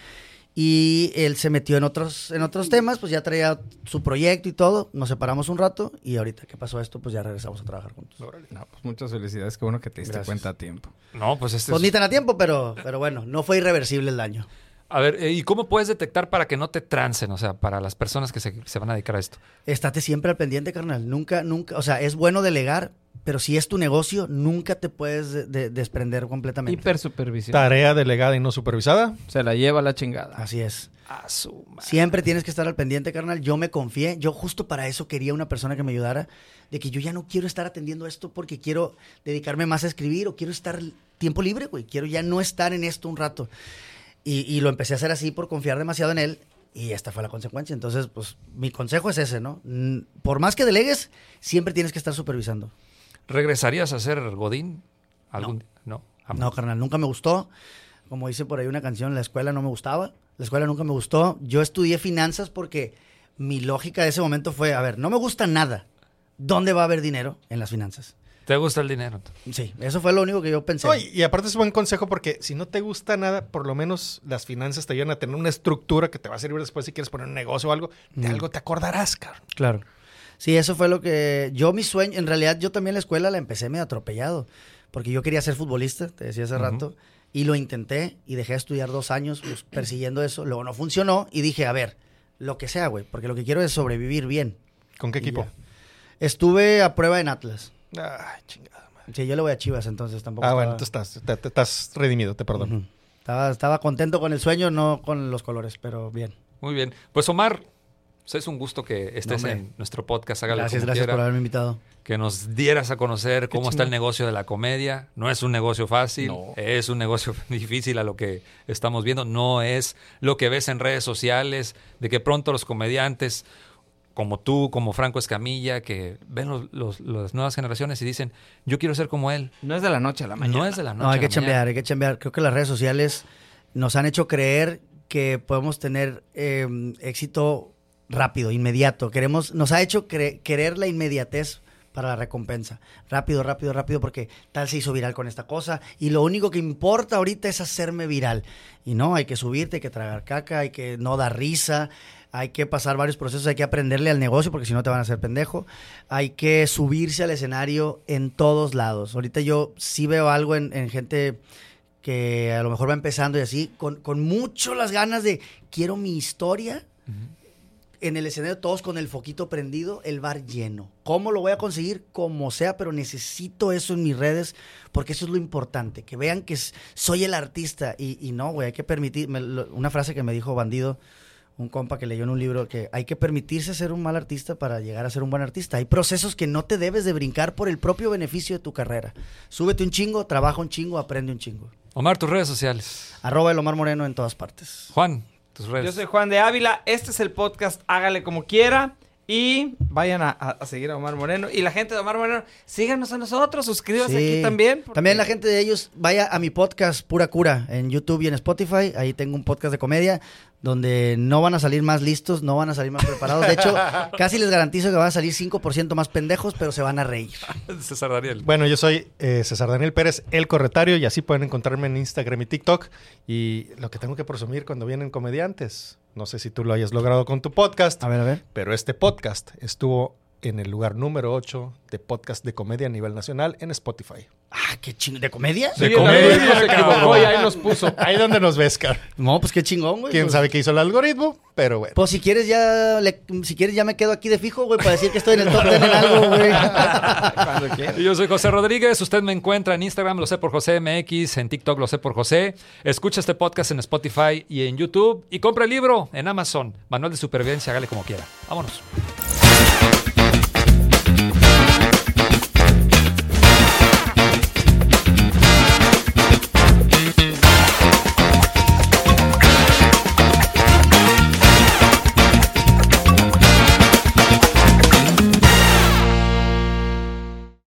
Y él se metió en otros, en otros temas. Pues ya traía su proyecto y todo. Nos separamos un rato. Y ahorita que pasó esto, pues ya regresamos a trabajar juntos. No, pues muchas felicidades. Qué bueno que te diste Gracias. cuenta a tiempo. No, pues este Pues es... ni tan a tiempo, pero, pero bueno. No fue irreversible el daño. A ver, ¿y cómo puedes detectar para que no te trancen? O sea, para las personas que se, se van a dedicar a esto. Estate siempre al pendiente, carnal. Nunca, nunca... O sea, es bueno delegar... Pero si es tu negocio, nunca te puedes de, de, desprender completamente. Hipersupervisión. Tarea delegada y no supervisada. Se la lleva la chingada. Así es. A su madre. Siempre tienes que estar al pendiente, carnal. Yo me confié. Yo justo para eso quería una persona que me ayudara. De que yo ya no quiero estar atendiendo esto porque quiero dedicarme más a escribir o quiero estar tiempo libre, güey. Quiero ya no estar en esto un rato. Y, y lo empecé a hacer así por confiar demasiado en él. Y esta fue la consecuencia. Entonces, pues, mi consejo es ese, ¿no? Por más que delegues, siempre tienes que estar supervisando. ¿Regresarías a ser Godín? ¿Algún... No. No, no, carnal, nunca me gustó. Como dice por ahí una canción, la escuela no me gustaba. La escuela nunca me gustó. Yo estudié finanzas porque mi lógica de ese momento fue, a ver, no me gusta nada. ¿Dónde va a haber dinero? En las finanzas. ¿Te gusta el dinero? Sí, eso fue lo único que yo pensé. No, y, y aparte es buen consejo porque si no te gusta nada, por lo menos las finanzas te ayudan a tener una estructura que te va a servir después si quieres poner un negocio o algo. De mm. algo te acordarás, cabrón. Claro. Sí, eso fue lo que... Yo, mi sueño... En realidad, yo también la escuela la empecé medio atropellado. Porque yo quería ser futbolista, te decía hace uh-huh. rato. Y lo intenté y dejé de estudiar dos años pues, persiguiendo eso. Luego no funcionó y dije, a ver, lo que sea, güey. Porque lo que quiero es sobrevivir bien. ¿Con qué equipo? Ya. Estuve a prueba en Atlas. Ay, chingada, man. Sí, yo le voy a Chivas, entonces tampoco... Ah, estaba... bueno, tú estás, te, te estás redimido, te perdono. Uh-huh. estaba, estaba contento con el sueño, no con los colores, pero bien. Muy bien. Pues, Omar... Es un gusto que estés no, en nuestro podcast. Hágale gracias, como gracias quiera, por haberme invitado. Que nos dieras a conocer cómo está el negocio de la comedia. No es un negocio fácil, no. Es un negocio difícil a lo que estamos viendo. No es lo que ves en redes sociales, de que pronto los comediantes, como tú, como Franco Escamilla, que ven los, los, las nuevas generaciones y dicen, yo quiero ser como él. No es de la noche a la mañana. No es de la noche No, hay a que la chambear, mañana. hay que chambear. Creo que las redes sociales nos han hecho creer que podemos tener eh, éxito rápido, inmediato. Queremos, nos ha hecho cre- querer la inmediatez para la recompensa. Rápido, rápido, rápido, porque tal se hizo viral con esta cosa y lo único que importa ahorita es hacerme viral. Y no, hay que subirte, hay que tragar caca, hay que no dar risa, hay que pasar varios procesos, hay que aprenderle al negocio porque si no te van a hacer pendejo. Hay que subirse al escenario en todos lados. Ahorita yo sí veo algo en, en gente que a lo mejor va empezando y así, con, con mucho las ganas de quiero mi historia. Uh-huh. En el escenario todos con el foquito prendido, el bar lleno. ¿Cómo lo voy a conseguir? Como sea, pero necesito eso en mis redes porque eso es lo importante, que vean que soy el artista y, y no, güey, hay que permitir, me, lo, una frase que me dijo Bandido, un compa que leyó en un libro, que hay que permitirse ser un mal artista para llegar a ser un buen artista. Hay procesos que no te debes de brincar por el propio beneficio de tu carrera. Súbete un chingo, trabaja un chingo, aprende un chingo. Omar, tus redes sociales. Arroba el Omar Moreno en todas partes. Juan. Tus redes. Yo soy Juan de Ávila, este es el podcast Hágale Como Quiera Y vayan a, a- a seguir a Omar Moreno. Y la gente de Omar Moreno, síganos a nosotros, suscríbanse Sí. aquí también. porque- También la gente de ellos, vaya a mi podcast Pura Cura en YouTube y en Spotify. Ahí tengo un podcast de comedia donde no van a salir más listos, no van a salir más preparados. De hecho, casi les garantizo que van a salir cinco por ciento más pendejos, pero se van a reír. César Daniel. Bueno, yo soy eh, César Daniel Pérez, el corretario, y así pueden encontrarme en Instagram y TikTok. Y lo que tengo que presumir cuando vienen comediantes, no sé si tú lo hayas logrado con tu podcast, A ver, a ver. pero este podcast estuvo en el lugar número ocho de podcast de comedia a nivel nacional en Spotify. Ah, qué chingón. ¿De comedia? De Sí, comedia, el algoritmo se equivocó cabrón. y ahí nos puso. Ahí donde nos ves, cara. No, pues qué chingón, güey. ¿Quién Pues- sabe qué hizo el algoritmo? Pero bueno. Pues si quieres ya le- si quieres ya me quedo aquí de fijo, güey, para decir que estoy en el top diez en algo, güey. Cuando quieran. Y yo soy José Rodríguez, usted me encuentra en Instagram, lo sé por José M X, en TikTok lo sé por José. Escucha este podcast en Spotify y en YouTube y compra el libro en Amazon. Manual de supervivencia, hágale como quiera. Vámonos.